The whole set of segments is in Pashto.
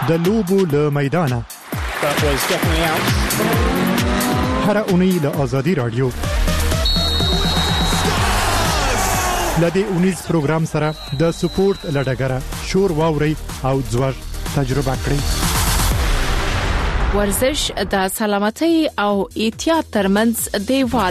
د لوبو له میدانه هر اونۍ له آزادي رادیو لدې اونیز پروګرام سره د سپورت لډګره شور واوري او ځوړ تجربه کړئ. ورزش د سلامتۍ او احتیاط ترمنځ دیوال.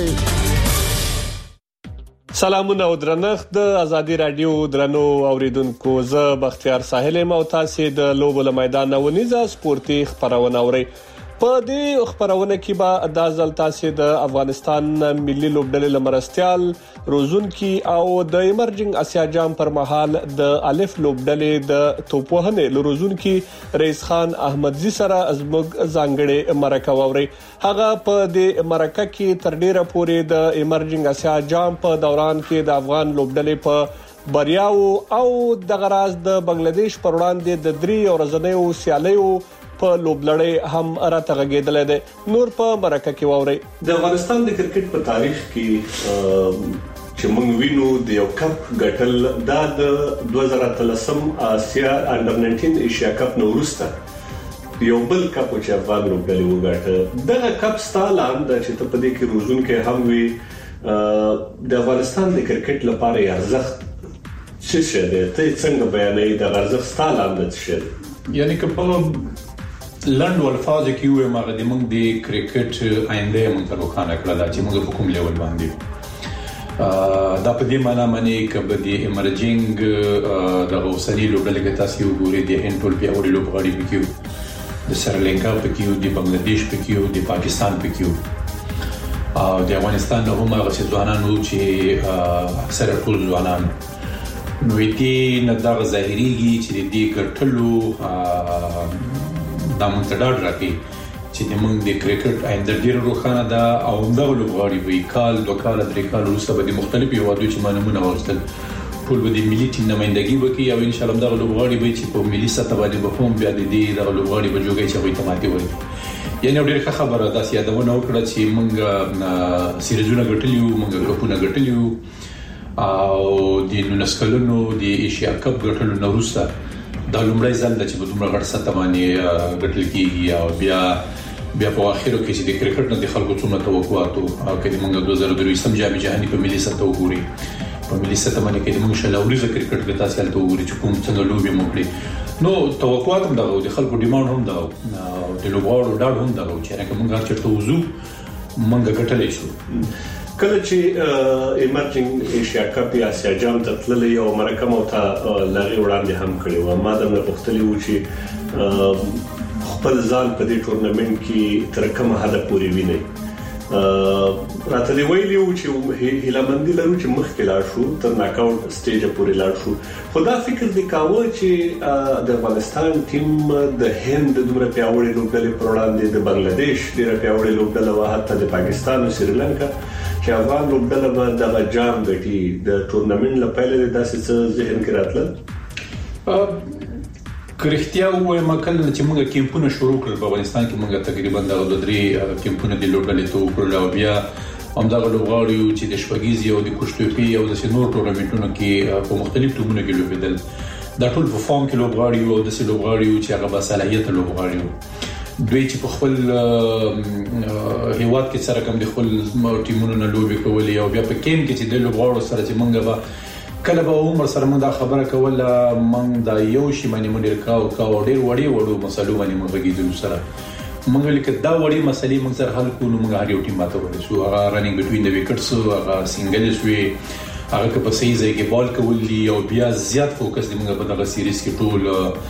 سلامونه او درنښت د آزادي رادیو درنو اوریدونکو، زه بختیار ساحل او تاسو د لوبو له میدان ونیزه سپورتي خبرونه اورئ. په دې خبرونه کې به د ځل تاسو د افغانستان ملي لوبډلې لمرستيال روزونکي او د ایمرجنګ اسیا جام پر مهال د الف لوبډلې د توپوهنې لروزونکي رئیس خان احمدزي سره ازموږ ځانګړي مرکه ووري. هغه په دې مرکه کې تر ډیره پورې د ایمرجنګ اسیا جام په دوران کې د افغان لوبډلې په بریاو او د غراز د بنگلاديش پر وړاندې د 3 ورځنیو سیالیو په لوبلړۍ هم راتغږیدل دي. نور په مرکه کې ووري. د افغانستان د کرکټ په تاریخ کې چې موږ وینو د یو کپ ګټل د 2013 آسیا انډر 19 ایشیا کپ نو وروسته یو بل کپ چې افغان لوبډلې وګټه. دغه کپ ستالاند چې ته په دې کې روزونکي هم وي د افغانستان د کرکټ لپاره ارزښت څه شه ده؟ ته څنګه بیانې د ارزښت ستالاند څه شه؟ یعنی که په لند والفاظ کې وي ما د موږ د کرکټ آینده موږ ته روښانه کړل چې موږ په کوم لیول باندې دا په دې معنی باندې کبه د ایمرجنګ د اوسنی لوبډلې کې تاسو وګورئ د هندول په اوري لوبغاړي پکې د سریلانکا پکې د بنگلاديش پکې د پاکستان پکې او د افغانستان له هم هغه ځوانانو چې اکثره ټول ځوانان نو دې نه دا ظاهريږي چې دې ګټلو د منتدار راکې چې د موږ د کرکټ آینده ډیر روښانه ده او دا لوبغاړي وی کال دوه کال درې کال وروسته به د مختلفو هیوادونو چې مانمونه ورستل ټول به د ملي ټیم نمائندګي وکړي او ان شاء الله دا لوبغاړي به چې په ملي سطح باندې به هم بیا د دې د لوبغاړي په جوګي چې وي تماتي وي. یعنی ډیره خبره ده چې یادونه وکړه چې موږ سیریزونه ګټلیو، موږ کپونه ګټلیو او د نونسکلونو د ایشیا کپ ګټلو وروسته دا لومړی ځل چې په دومره غټ سطح باندې ګټل کیږي او بیا په اخیرو کې چې د کرکټ نه د خلکو څومره توقعات او کله موږ 2023 جام جهاني په ملي سطح وګوري په ملي سطح باندې کې موږ شلاوري کرکټ کې تاسو ته وګوري چې کوم څنګه لوبي موکړي نو توقعات هم دا د خلکو ډیماند هم دا او د لوبغاړو ډاډ هم دا چې راکه موږ هر چېرته وځو موږ ګټلې شو. کله چې ایمرجنګ ایشیا کپ یا اسیا جام ته تللی او مرکه مو ته لغې وړاندې هم کړی و، ما د غوښتلې و چې خپل ځان په دې ټورنمنت کې تر کومه حد پورې ویني. راته دی ویلی و چې هیلمندي لرو چې مخکې لاړ شو تر ناک آوټ سټیج پورې لاړ شو. خدا فکر دی کاوه چې د افغانستان ټیم د هند د دومره پیاوړي لوبډلې پر وړاندې د بنگلاديش ډیره پیاوړي لوبډله و، حتی د پاکستان او سریلانکا چې افغان لوبډله به د جام غټي د ټورنمنت لپاره داسې څه ذهن کې راتله. کرختیا وای مکل چې موږ کیمپونه شروع کړل په افغانستان کې موږ تقریبا د 3 کیمپونه د لوبډلې ته وکړل او بیا همدغه لوبغاړي چې د شپږیزي او د کوشتوپی او د نور ټورنمنټونو کې په مختلف ټیمونو کې لوبېدل دا ټول په فارم کې لوبغاړي او د لوبغاړي چې هغه با صلاحیت لوبغاړي دوی چې په خپل هیواد کې سره کوم د خپل ټیمونو نه لوبي کولې او بیا په کیم کې چې د لوبغاړو سره چې موږ به کله به عمر سره موږ دا خبره کوله موږ دا یو شی باندې موږ ډیر کاو ډیر وړو مسلو باندې موږ غږیدل سره موږ لیک دا وړي مسلې موږ سره حل کولو موږ هر یو ټیم ماته ورسو هغه رننګ بټوین د وکټس هغه سنگلز وی هغه په صحیح ځای کې بال کولې او بیا زیات فوکس دی موږ په دغه سیریز کې ټول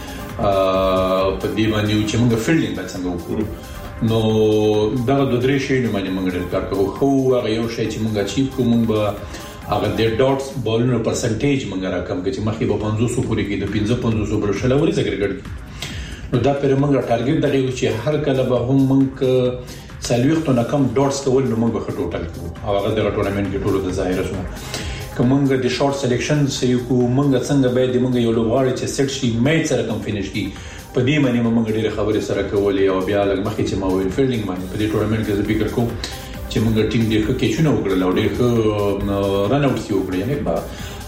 په دې باندې چې موږ فیلډینګ باندې څنګه وکړو نو دا د درې شی نه باندې موږ ډېر کار کوو. خو هغه یو شی چې موږ اچیو کوو موږ هغه د ډاټس بالونو پرسنټیج موږ راکم چې مخکې په 500 پورې کې د 500 پر شلوري ذکر نو دا پر موږ ټارګټ دغه چې هر کله به هم موږ سلويختو نه کم ډاټس کول نو موږ به ټوټل کوو او هغه د ټورنمنت کې ټولو د ظاهر شو کومنګ د شارټ سلیکشن سې کو موږ څنګه به د موږ یو لوغاړي چې سیټ شي میچ سره کم فینیش کی په دې معنی موږ ډېر خبرې سره کولې او بیا لږ مخکې چې ما ویل فیلډینګ باندې په دې ټورنمنت کې زه فکر کوم چې موږ ټیم ډېر ښه کیچونه وکړل او ډېر ښه رن اوټ وکړل یعنی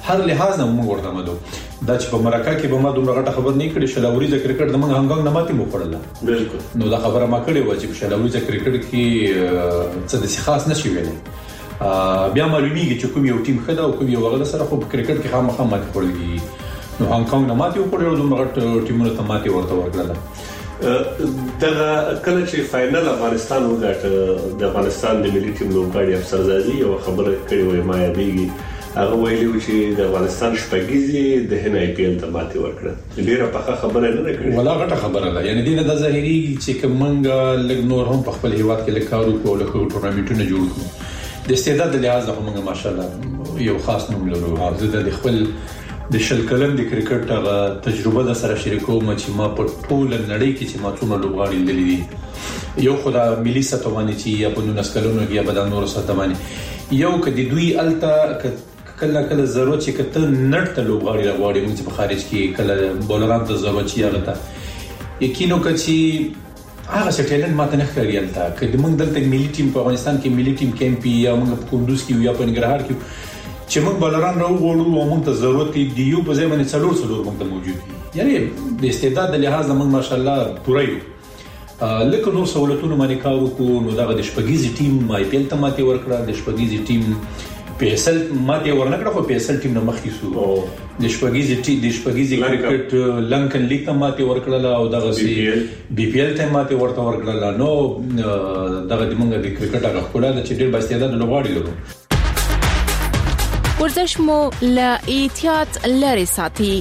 هر لحاظ نه موږ ورته مدو دا چې په مرکه کې به ما دومره غټه خبر نه کړې شلاوري کرکټ د موږ هنګنګ نه ماتې مو کړل بالکل نو دا خبره ما کړې و چې شلاوري کرکټ کې څه د خاص نشي ویلې بیا معلومیږي چې کوم یو ټیم خدا او کوم یو غل سره خو په کرکټ کې خامخا ماتې خورلې نو هنګنګ نه ماتې وکړل دومره غټ ټیمونو ته ماتې ورته ورکړل دا کله چې فائنل افغانستان وګټ د افغانستان د ملي ټیم لوبغاړي افسرزادي یو خبره کړې وای ما یادېږي هغه ویلي چې د افغانستان شپږیزي د هن آی پی ایل ته ماتې ورکړه ډیره پخه خبره نه کړې ولا غټه خبره ده یعنی دینه د ظاهري چې کومنګ لګ نور هم په خپل هیواد کې لکارو کول خو ټورنمنټونه جوړ کړو د استعداد لحاظ هم موږ ماشاءالله یو خاص نوم لرو حافظ د خپل د شل کلن د کرکټ هغه تجربه د سره شریکوم چې ما په ټول نړۍ کې چې ما څومره لوبغاړي لیدلي یو خدای ملي سطح باندې چې یا په 19 کلونو کې یا په نور سطح باندې یو کدي دوی الته کله ضرورت چې کته نړ ته لوبغاړي راغواړي موږ په خارج کې کله بولران ته ضرورت شي هغه ته یقینو کچې هغه سټیلن ماته نه ښکاري الته کله موږ دلته ملي ټیم په افغانستان کې ملي ټیم کیمپي یا موږ په کندوز کې یا په ننګرهار کې چې موږ بولران راوغوړو او موږ ته ضرورت دی یو په ځای باندې څلور موږ ته موجود دي یعنی د استعداد د لحاظ موږ ماشاءالله پوره یو لکه نور سہولتونو باندې کار وکړو نو دا د شپږیزي ټیم آی پی ایل ته ماتې ورکړه د شپږیزي ټیم پی ایس ایل ماته ورنکړه خو پی ایس ایل ټیم نه مخکې سو د شپږیزي کرکټ لنکن لیګ ته ماته ورکړه او دغه سی بی پی ایل ته ماته ورکړه نو دغه د موږ د کرکټ هغه خپل د چې ډېر باستعداد لوبغاړي لرو ورزش مو له احتیاط لري ساتي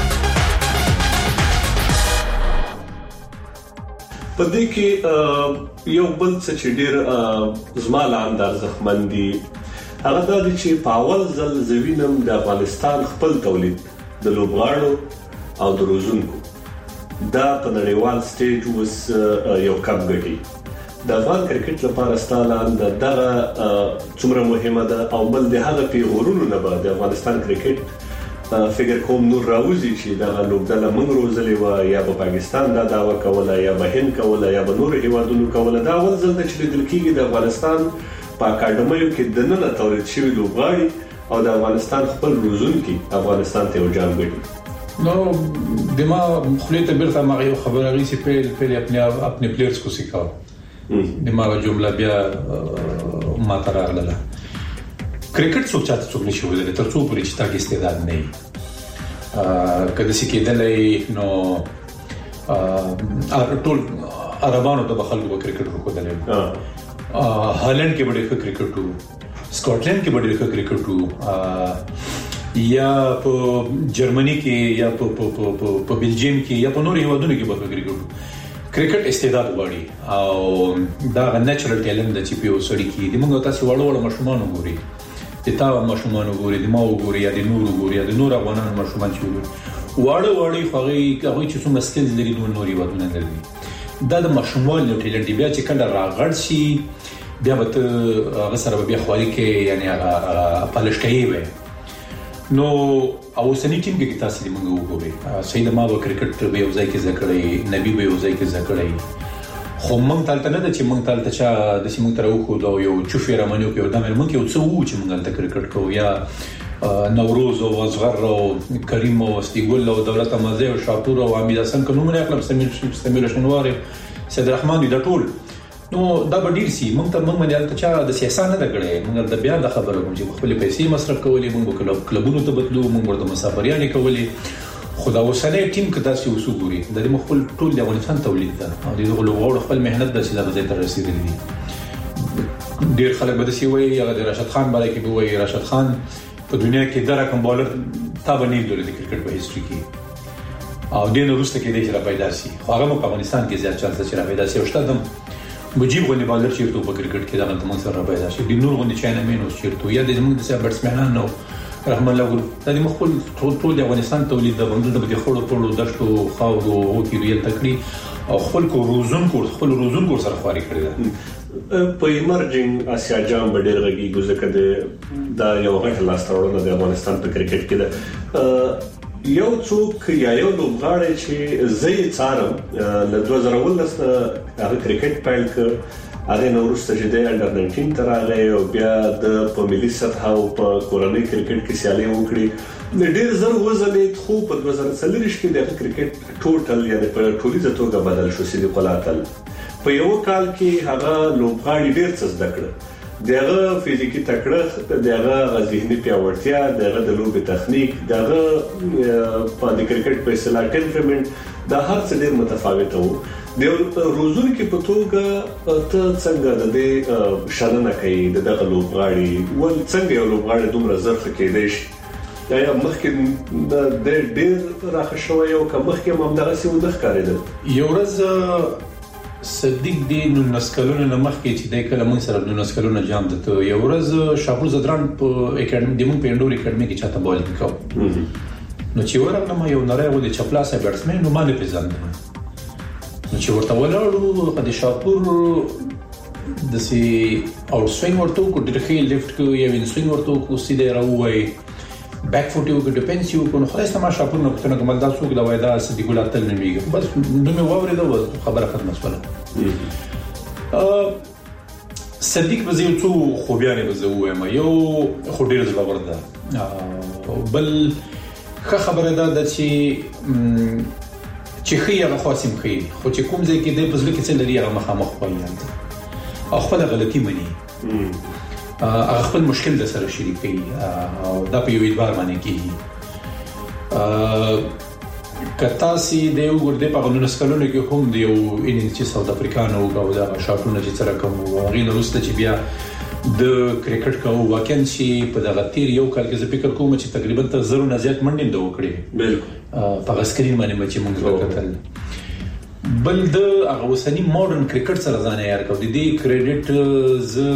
پدې کې یو بل څه چې ډېر زماله انداز ځخمندي هغه د دې چې پاول زل زوینم د افغانستان خپل تولید د لوبغاړو او د روزونکو دا په نړیوال سټیج وس یو کپ ګټي د افغان کرکټ لپاره ستاله دغه څومره مهمه ده او بل د هغه پیغورونو نه بعد د افغانستان کرکټ فکر کوم نور راوځي چې دا لوبډله موږ روزلې و یا په پاکستان دا داوا کوله یا به هند کوله یا به نور هیوادونو کوله دا ول ځل چې د دلکې د افغانستان په اکاډمیو کې د نن تولید شوی لوبغاړي او د افغانستان خپل روزونکي افغانستان ته وجام ګټي نو دما خلیت بیرته ما یو خبره غي چې په خپل پلیئرز کو سکاو دما جمله بیا ما تراغله کرکټ څو چاته څو نشي ولې تر څو پرې چې تاګ استعداد نه کله چې کېدلې نو ټول عربانو ته بخلو کرکټ وکړل هالند کې ډېر ښه کرکټ وو سکاټلند کې ډېر ښه کرکټ وو یا په جرمني کې یا په بلجیم کې یا په نورو هیوادونو کې به کرکټ استعداد غواړي او دا نېچرل ټیلنت چې په وسړي کې د موږ تاسو وړو مشمون وګوري د تا مشمون وګوري د ما وګوري یا د نور وګوري د نور افغانانو مشمون چې وګوري وړو هغه چې څومره سکلز لري د نورو هیوادونو لري دا د مشمول ټیلنت بیا چې کله راغړ شي بیا به هغه سره بیا خواري کې یعنی هغه پالشکایي وي نو او سنی ټیم کې تاسو دې موږ وګورئ سید ما و کرکټ به یو ځای کې ذکرې نبی به یو ځای کې ذکرې خو موږ تلته نه چې موږ تلته چې د سیمو تر خو دا یو چوفي رمنیو کې ودامل موږ یو څه وو چې موږ تل کرکټ کوو یا نوروز او اصغر او کریم او استیګل او دولت مزه او شاپور او امیر حسن کومه نه خپل سمیر شنوار سید الرحمن د ټول نو دا به ډیر سي موږ ته موږ باندې چې د سیاست نه دګړې موږ د بیا د خبرو کوم چې خپل پیسې مصرف کولې موږ کلبونو ته بدلو موږ ورته مسافریانې کولې خدا وسله ټیم کې تاسو وسوګوري د خپل ټول د افغانستان تولید ده او د غلوغړو خپل مهنت د سیده ځای ته رسیدلی دي ډیر خلک به دسی وایي هغه د راشد خان باندې کې وایي راشد خان په دنیا کې د رقم بالر تابنی د کرکټ په هیستوري کې او دین وروسته کې د چې پیدا شي خو هغه په افغانستان کې زیات چانس چې پیدا شي او شته مجيب غونډه بالر چیرته په کرکټ کې دا د منصر را پیدا شي د نور غونډه چاینه مینوس چیرته یا د موږ د بیټسمنان نو رحم الله ګل د مخول ټول د افغانستان تولید د بندو د خړو ټولو دشتو خاورو او کې ریل تکړي او خپل روزون کو سره خواري کړی په ایمرجنګ اسیا جام ډېر غږی ګوزکه دا یو غټ لاس تړون د افغانستان په کرکټ کې ده یو څوک یا یو لوبغاړی چې زې څارم له 2019 هغه کرکټ پیل کړ هغه نورسته چې د انډر 19 تر هغه او بیا د په ملي سطح او په کورنۍ کرکټ کې سیالي وکړي ډېر زر وزلید خو په 2023 کې د کرکټ ټوټل یعنی په ټولیزه توګه بدل شو صدیق الله تعالی په یو کال کې هغه لوبغاړي ډېر څه زده کړ دغه فزیکی تکړه دغه ذهني پیاوړتیا دغه د لوبي تخنیک دغه په د کرکټ په اصطلاح ټمپرمنت دا هر څه ډېر متفاوت وو د روزونو کې په توګه ته څنګه د دې شرنه کوي دغه لوبغاړي ول څنګه یو لوبغاړي دومره زرخه کېدای شي یا مخکې د ډېر راخه شوی او که مخکې هم دغه څه ونه ښکارېدل یو ورځ صدیق دی نو نسکلونه نه مخکې چې د کله موږ سره نو نسکلونه جام دته یو ورځ شاپور زدران په اکیډمي د موږ په انډور اکیډمي کې چاته بول وکاو نو چې ورغلم یو نری و د چپلاسه بیټسمن نو باندې پیژاند نو چې ورته ولاړو د شاپور د سي اوټ سوینګ ورته کو ډیرخي لیفت کو یا وین سوینګ ورته کو سیده راووي بیک فوټ یو کو ډیفنس یو کو نو خلاص ما شاپور نو کتنه کومل دا څوک دا وایدا صدیق الله تعالی نمیږي بس نو مې ووري دا خبره ختمه شوه صدیق وزیر څو خوبیانه وزوه ما یو خډیر زبر ده بل خبره ده چې خیره خاصم خي خو چې کوم ځای کې د پزله کې څه لري هغه مخامخ وایي او خپل غلطي مني هغه خپل مشکل د سره شریک کوي او دا په یو اعتبار باندې کیږي کتا سي د یو ګرده په غنونو سکلونو کې هم دی یو انینګ چې ساوث افریقانو او دا شاټونه چې سره کوم غوړي نو ست چې بیا د کرکټ کوو واکن شي په دغه تیر یو کال کې فکر کوم چې تقریبا تر 0 نه زیات منډې دوه کړې بالکل په سکرین باندې چې موږ وکړل بل د هغه وسنی ماډرن کرکټ سره ځان یار کو دي کریډټ ز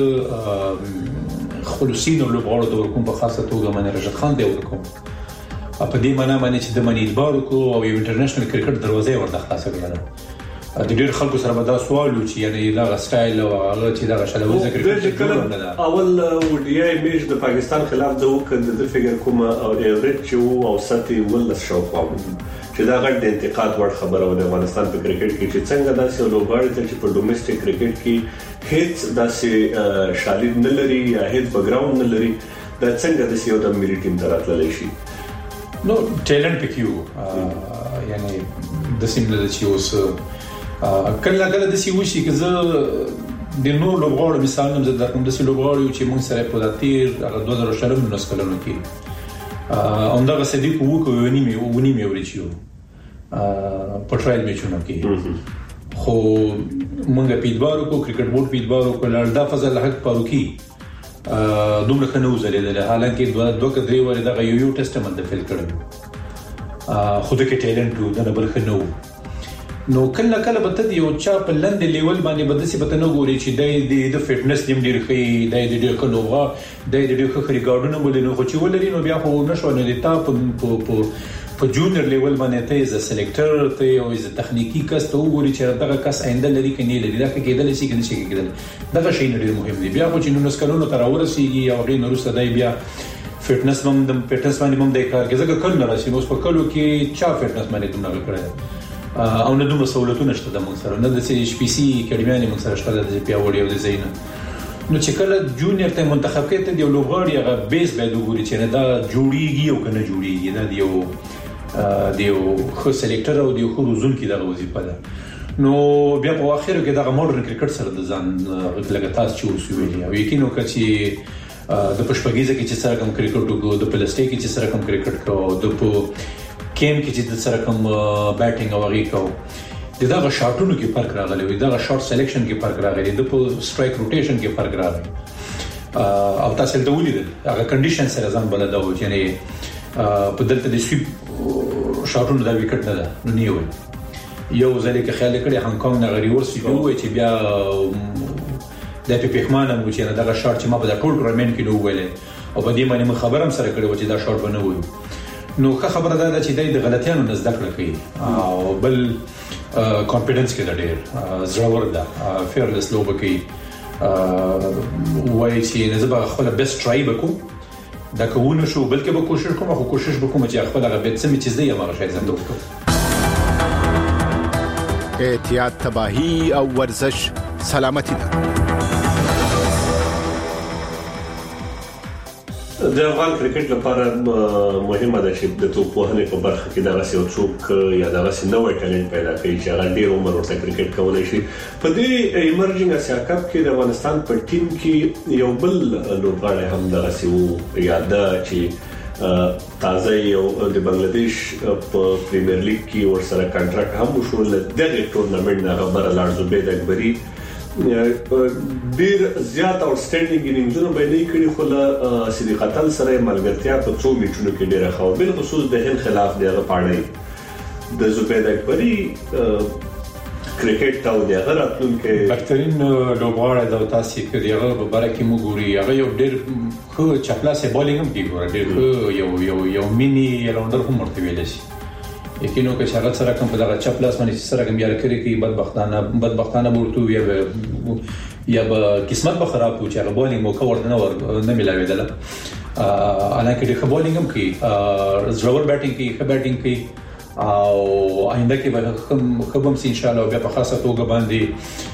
خلصین او لوبغاړو د ورکوم په خاصه توګه منه رشد خان دی ورکوم په دې معنی باندې چې د منی اعتبار کو او یو انټرنیشنل کرکټ دروازه ورته خلاصه کړه د ډېر خلکو سره به دا سوال و چې یعنی دا سټایل او هغه چې دا شلوزه کرکټ اول وډیای میچ د پاکستان خلاف د وکړ د فګر کوم او ایوریج چې او ساتي ول شو قوم چې دا غټ د انتقاد ور خبره و د افغانستان په کرکټ کې چې څنګه داسې لوبغاړي چې په ډومېسټک کرکټ کې هیڅ داسې شالید نه لري یا هیڅ بیک ګراوند نه لري دا څنګه د یو د ملي ټیم تراتللی شي نو ټیلنت پکې یعنی د سیمله چې اوس کله د سی وشي که زه د نور لوبغاړو مثال هم زه درکوم د سی لوبغاړو چې موږ سره په داتیر هغه 2000 نو سکلونو کې اوندا صدیق وکړو ونیمه ورچیو په ټرایل میچونو کې خو موږ پیډبارو کو کرکټ بورډ پیډبارو کو لړدا فضل حق پاروکی دومره خنو زلیدل حالانکه دوه کډری ور دغه یو ټیسټمنټ د فیل کړو خو د کې ټیلنټ د بل خنو نو کله به ته یو چا په لند لیول باندې بدسي به نه ګوري چې د فټنس ټیم ډیر خي د ډیر کلوغه د ډیر خو ریکارډونه ولینو خو چې ولري نو بیا خو نشو نه دیتا په جونیور لیول باندې ته از سلیکټر ته او از تخنیکی کس ته وګوري چې دغه کس آینده لري کني لري دا کېدل شي کني شي کېدل دغه شی ډیر مهم دی بیا خو چې نو سکلونو تر ورسیږي او غي نورسته دی بیا فټنس باندې هم د کار کې ځکه کله راشي نو په کلو کې چا فټنس باندې دومره کړی او نه دومره سہولتونه شته د موږ سره نه د سی پی سی اکیډمي موږ سره شته د پی اوړي او د زین نو چې کله جونیئر ته منتخب کېته دی لوبغاړي هغه بیس به وګوري چې نه دا جوړیږي او کنه جوړیږي دا دیو خو سلیکټر او دیو خو روزون کې دا وظیفه ده نو بیا په اخر کې دا ماډرن کرکټ سره د ځان لګا تاسو چې وسوي او یقینو کچې د پښپګیزه کې چې سره کوم کرکټ کو د پلاسټیک کې چې سره کوم کرکټ کو د په کیم کې چې د سره کوم بیټینګ او غي کو دغه شاټونو کې فرق راغلی وي دغه شاټ سلیکشن کې فرق راغلی د په سټرایک روټیشن کې فرق راغلی او تاسو ته ولیدل هغه کنډیشن سره ځان بلد او یعنی په دلته د سویپ شاټونو د وکټ نه ده نو نیو یو ځلې کې خیال کړی هانګ کانګ نه غریور سی وي چې بیا د پیښمانه مو چې دغه شاټ چې ما په ټول ټورنمنت کې نو ویلې او په دې باندې خبرم سره کړی و چې دا شاټ بنوي نو خبره ده چې د غلطیانو نه زده کړه کوي او بل کانفیډنس کې ډېر زړور ده فیرلس لوب کوي وایي چې نه زه خپل بیسټ ټرای وکم دا کوونه شو بلکې به کوشش کوم خو کوشش وکم چې خپل هغه بیت سم چې زه یې هغه شای زده وکم احتیاط تباہی او ورزش سلامتی ده د افغان کرکټ لپاره مهمه ده چې د توپوهنې په برخه کې دغه څوک یا دغه نوې ټالنت پیدا کړي چې هغه ډیر عمر ورته کرکټ کولای شي. په دې ایمرجنګ اسیا کپ کې د افغانستان په ټیم کې یو بل لوبغاړی هم دغه سیو یاده چې تازه یو د بنگلاديش په پریمیر لیګ کې ورسره کانټراکټ هم وشو. دغه ټورنمنت نه خبره لاړ زبید اکبري ډیر زیات اوټسټینډینګ انینګزونه باندې کړي خو له صدیق قتل سره ملګرتیا په څو میچونو کې ډیره خو بل خصوص د هند خلاف دغه پاړی د زبید اکبري کرکټ ته د غراتون کې بهترین لوبغاړی د تاسو کې دغه په باره کې موږ هغه یو ډیر خو چپلاسه بالینګ هم کوي ډیر یو مینی راوندر هم ورته ویل شي. یقینو که شغل سره کوم په دغه چپلاس باندې سره کوم یار کړی کی بدبختانه ورته یا به قسمت به خراب و چې هغه بالینګ مو کور نه ملاویدل. الانکه د بالینګ هم کوي زړور بیټینګ کوي بیټینګ کوي او آینده کې به خبم سي ان شاء الله بیا په خاصه توګه باندې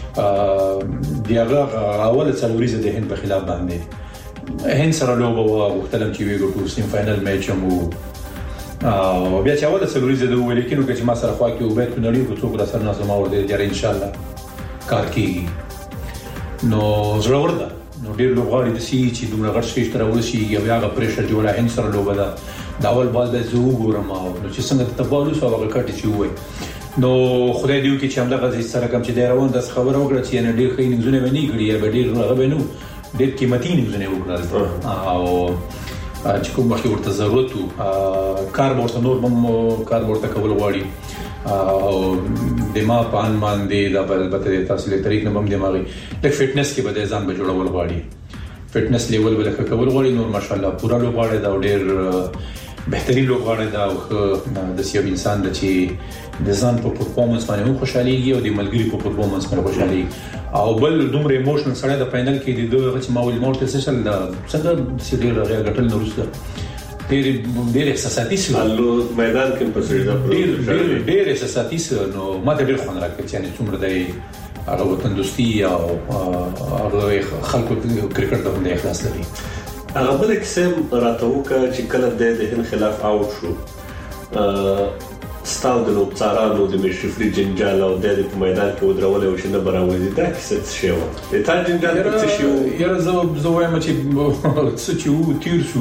دیغه اول څلوريزه د هند په خلاف باندې هند سره لوبه وختلم چې ویګو ټو سیم فائنل میچ مو او بیا چې اوله څلوريزه د ولیکینو چې ما سره خوا کې وبېت نړۍ په څوک را سره نظم اور دې جره ان شاء الله کار کوي. نو زړور ده نو ډېر لوبغاړي د سی چې دومره غټ شي تر ورسي یا هغه پریشر جوړه هند سره لوبه ده دا اول بال د زو ګورم او چې څنګه تبالو سو هغه کټ چې وای نو خدای دې وکړي چې همدا غزي سره کوم چې د روان د خبره وکړه چې نه ډېر خې نږدې ونی کړی یا ډېر هغه بنو ډېر قیمتي نږدې وکړل او چې کوم وخت ورته ضرورت کار ورته نور هم کار ورته کول غواړي او دماغ پان باندې دا البته تاسو له طریق نه هم دماغي د فټنس کې بده ځان به جوړول غواړي فټنس لیول ولکه کول غواړي نور ماشاءالله پورا لوبغاړي دا ډېر بهترین لوبغاړي دا د سیو انسان د چې د ځان په پرفورمانس باندې خوشاليږي او د ملګری په پرفورمانس باندې خوشالي او بل دومره ایموشنل سره د فائنل کې د دوه چې ماول مورته سشل دا څنګه سیدل راغی غټل نورسته ډېر احساساتي سره میدان کې په سړي دا ډېر احساساتي سره نو ماته ډېر خوند راکړ چې نه څومره دی هغه وطن دوستي او هغه خلکو کرکټ ته د اخلاص لري. هغه بل قسم راتوکه چې کله د هند خلاف اوټ شو ستاو د لوبڅارانو د مشرفري جنجال او د میدان کې ودرول او شنه براوځي دا کیسه څه و ته جنجال څه شو یاره زه وایم چې څه چې تیر شو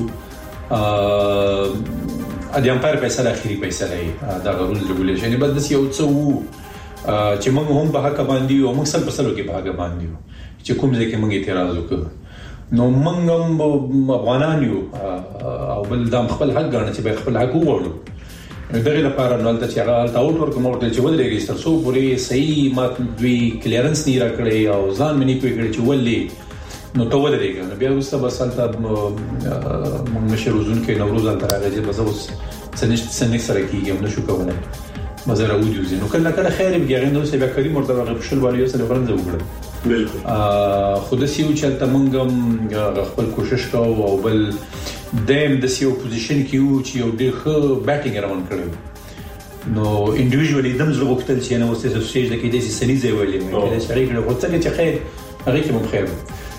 ا دې امپایر فیصله اخیری فیصله دا غوړل ریګولیشن بس د یو څه چې موږ هم په حق باندې او موږ سره په سلو کې په حق باندې چې کوم ځای کې موږ اعتراض وکړو نو موږ هم افغانان یو او بل د خپل حق غواړي چې خپل حق وغواړو دغه لپاره نو تل چې هغه تاوټ ورکوم ورته چې ودرېږي تر څو پوری صحیح مات دوی کلیرنس نه راکړي او ځان منی کوي چې ولې نو تو ودرېږي نو بیا وسته بس تل موږ مشروزون کې نوروز تر هغه چې بس اوس سنځ سره کیږي نو شو کولای مزه راوځي نو کله کله خیر بیا نو سبا کریم مرتبه غبشل والیو سره فرنده وګړه بالکل خود سیو چې تمنګم خپل کوشش کوو او بل دیم د سیو پوزیشن کې یو چې یو ډېر ښه بیټینګ روان کړو نو انډیویډوالي دم زړه وختل چې نو ستاسو سټیج د کې د سني ځای ولې مې د شریک له وڅګه چې خیر هغه کې مو خیر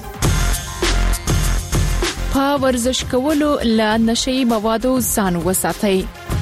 په ورزش کولو له نشي موادو ځان وساتئ.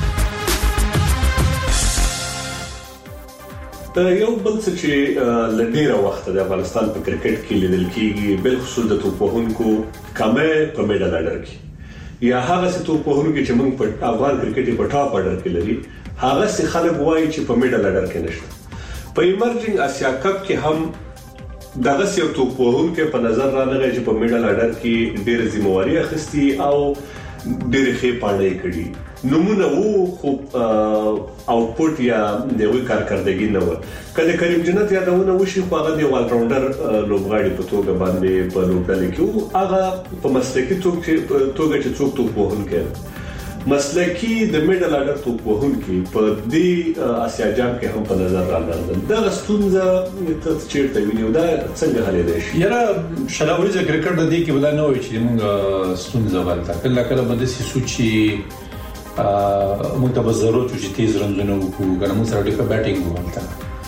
یو بل څه چې لډیره وخت د افغانستان په کرکټ کې لیدل کیږي بل خصوص د توپوهونکو کمه په میډل اډر کې یا هغه څه توپوهونکو چې موږ په افغان کرکټ په ټاپ اډر کې لري هغه څه خلک وایي چې په میډل اډر کې نشته. په ایمرجنګ اسیا کپ کې هم دغه څه توپوهونکو په نظر رانغی چې په میډل اډر کې ډېر ذمہواری اخیستي او ډېر ښه پاڼې کړي نمونه وو خو اوټپوټ یا دغه کارکردګي نه و. کله کریم جنت یادونه وشي خو هغه دی وال راوندر لوبغاړي په توګه باندې په لوبډلې کې هغه په مسلکي توګه چې څوک توپوهونکو مسلکي د میډل اډر توپوهونکو په دې اسیا جام کې هم په نظر راغله دا ستونزه ته چیرته ویني دا څنګه حل دی شي یاره شلاوري کرکټ د دې کې ولا نه وي چې موږ ستونزه ولته کله بده سي سوچي موږ ته ضرورت چې تیز رنونه وکړو کنه موږ سره ډېر بیټینګ وکړو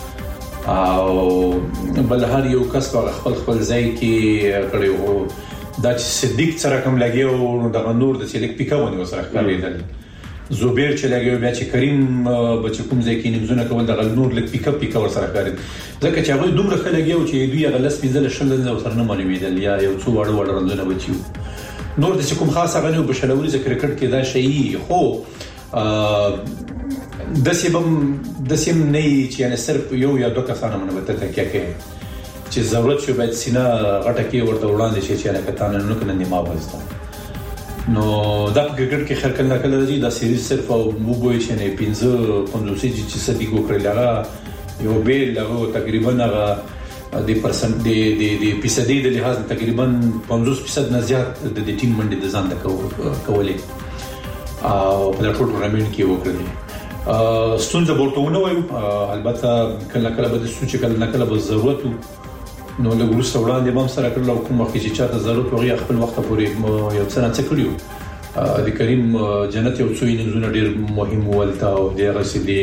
او بل هر یو کس په خپل ځای کې کړي وو دا چې صدیق سره کوم لګیو نو د نور د سلیک پیکاونه وسره ښکارېدل زوبیر چې لګیو بیا چې کریم بچ کوم ځای کې نمزونه کول د نور لک پیکا ور سره ښکارېدل ځکه چې هغه دومره خلګیو چې دوی غلس پینځل شلل او سره نه معلومیدل یا یو څو وړ رنځونه بچیو نور د کوم خاصه غنیو بشلوري ذکر کرکټ کې دا شی خو د سیم نه چې یعنی صرف یو یا دوه کسانه منبته تکیه کوي چې ضرورت شو باید سینا غټه کې ورته وړاندې شي چې نه کتان نه کنه نیمه وځي نو دا کرکټ کې خلک نه کله راځي دا سیریز صرف او موبوي چې نه 15 چې صدیق وکړل هغه یو بیل له تقریبا هغه د پرسنټ د فیصدي د لحاظ تقریبا 50% نه زیات د ټیم منډي د ځان د کولې او په ټول ټورنمنت کې وکړل ستونزه ورته وایو البته کله کله به د سوچ کله نه کله به ضرورت نو له ګروسه وړاندې به سره کړل او کوم وخت چې چاته ضرورت وغي خپل وخت پورې یو څه نه کړیو د کریم جنت یو څو انځونه ډیر مهم ولتا او د رسیدي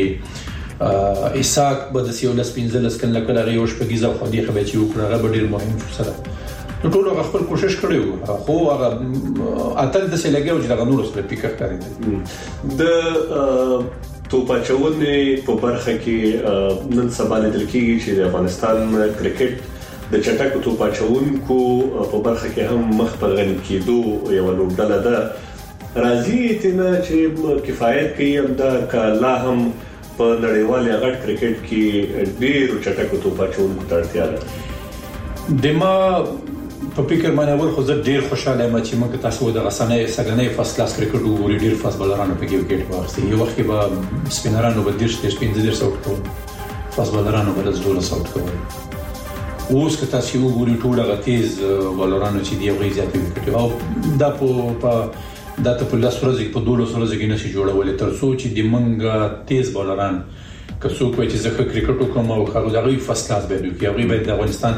اساق به د سیول سپینزل کله کله غيوش په گیزه خو دی خبرې چې وکړه هغه ډیر مهم شو سره نو ټول خپل کوشش کړو خو هغه اتل د سیلګیو چې د نور سره پیکر کړی د توپاچونې په برخه کې نن سبا لیدل کېږي چې د افغانستان کرکټ د چټکو توپاچونکو په برخه کې هم مخ په غني کېدو یو لوبډله ده راځي تنه چې کفایت کوي هم دا کله هم په نړیوال غټ کرکټ کې ډېر چټکو توپاچونکو ته اړتیا ده دما په فکر باندې ور خو زه ډېر خوشاله یم چې موږ تاسو د غسنې سګنې فاست کلاس کرکټ وګورئ ډېر فاست بالرانو په کې وکټ واخلي یو وخت به سپینرانو به ډېر سپین ساوټ کوي فاست بالرانو به زول ساوټ کوي اوس که تاسو وګورئ ټول هغه تیز بالرانو چې دی غوړي زیاتې وکټ او دا په دا ته په لاس ورځې په 12 ورځې کې نشي جوړولې تر څو چې د منګه تیز بالران که څوک وایي چې زه کرکټ کوم او هغه دغه فاست کلاس به دوی هغه به د افغانستان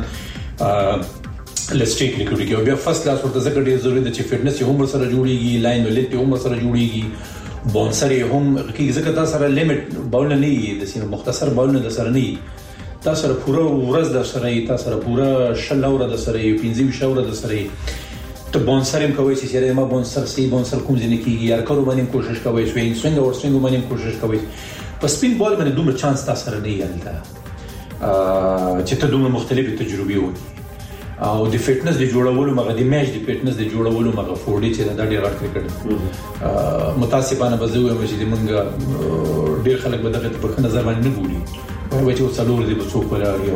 لسټیک لیکل کې او بیا فاست کلاس ورته ځکه ډیر ضروری ده چې فټنس هم سره جوړیږي لاین ولټ هم سره جوړیږي بونسر هم کې ځکه تاسو سره لیمټ باول نه دی د سینه مختصر باول نه سره نه تاسو سره پوره ورځ د سره تاسو سره پوره شل اور د سره 15 شاور د سره ته بونسر هم کوي چې ما بونسر سي بونسر کوم ځنه کیږي یار کارو باندې کوشش کوي سوینګ اور سوینګ باندې کوشش کوي په سپین بال باندې دومره چانس تاسو سره نه یالته چې ته دومره مختلفه تجربې وکړي او د فټنس د جوړولو مغه د میچ د فټنس د جوړولو مغه فورډي چې دا ډېر غټ کرکټ متاسفانه بزوي چې موږ ډېر خلک به دغه په نظر باندې نه ګوري وایي چې څلور دي په څوک ولاړ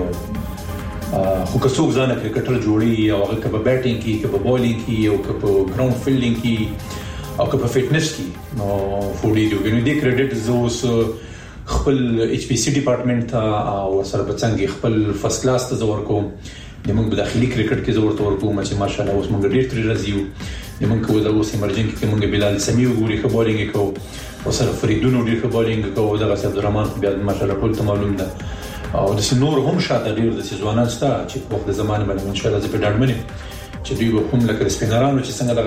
یو خو که څوک ځان کرکټر جوړي او هغه کبه بیټینګ کی کبه بولینګ کی او کبه ګراوند فیلډینګ کی او کبه فټنس کی نو فورډي جوړي د کریډټ زوس خپل ایچ پی سی ډپارټمنټ او سره بچنګ خپل فرست کلاس ته زور کوم د موږ په داخلي کرکټ کې زور تور کوم چې ماشاءالله اوس موږ ډېر تر راځيو د موږ کو د اوس ایمرجنسي کې موږ بلال سمي وګوري خو بولینګ کو او سره فریدون ډېر خو بولینګ کو دا غس عبدالرحمن بیا ماشاءالله ټول ته معلوم ده او د سنور هم شاته ډېر د سيزونان ستا چې په وخت زمانه باندې ان شاء الله زه په ډاډ منم چې دوی به هم لکه سپینرانو چې څنګه د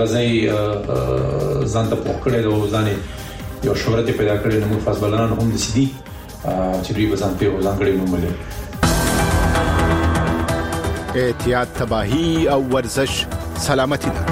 غزي ځان ته پوکړې او ځانې یو شهرت پیدا کړې نو فاز بلران هم د سيدي چې دوی به ځان په ځانګړي نوم لري احتیاط تباہی او ورزش سلامتی ده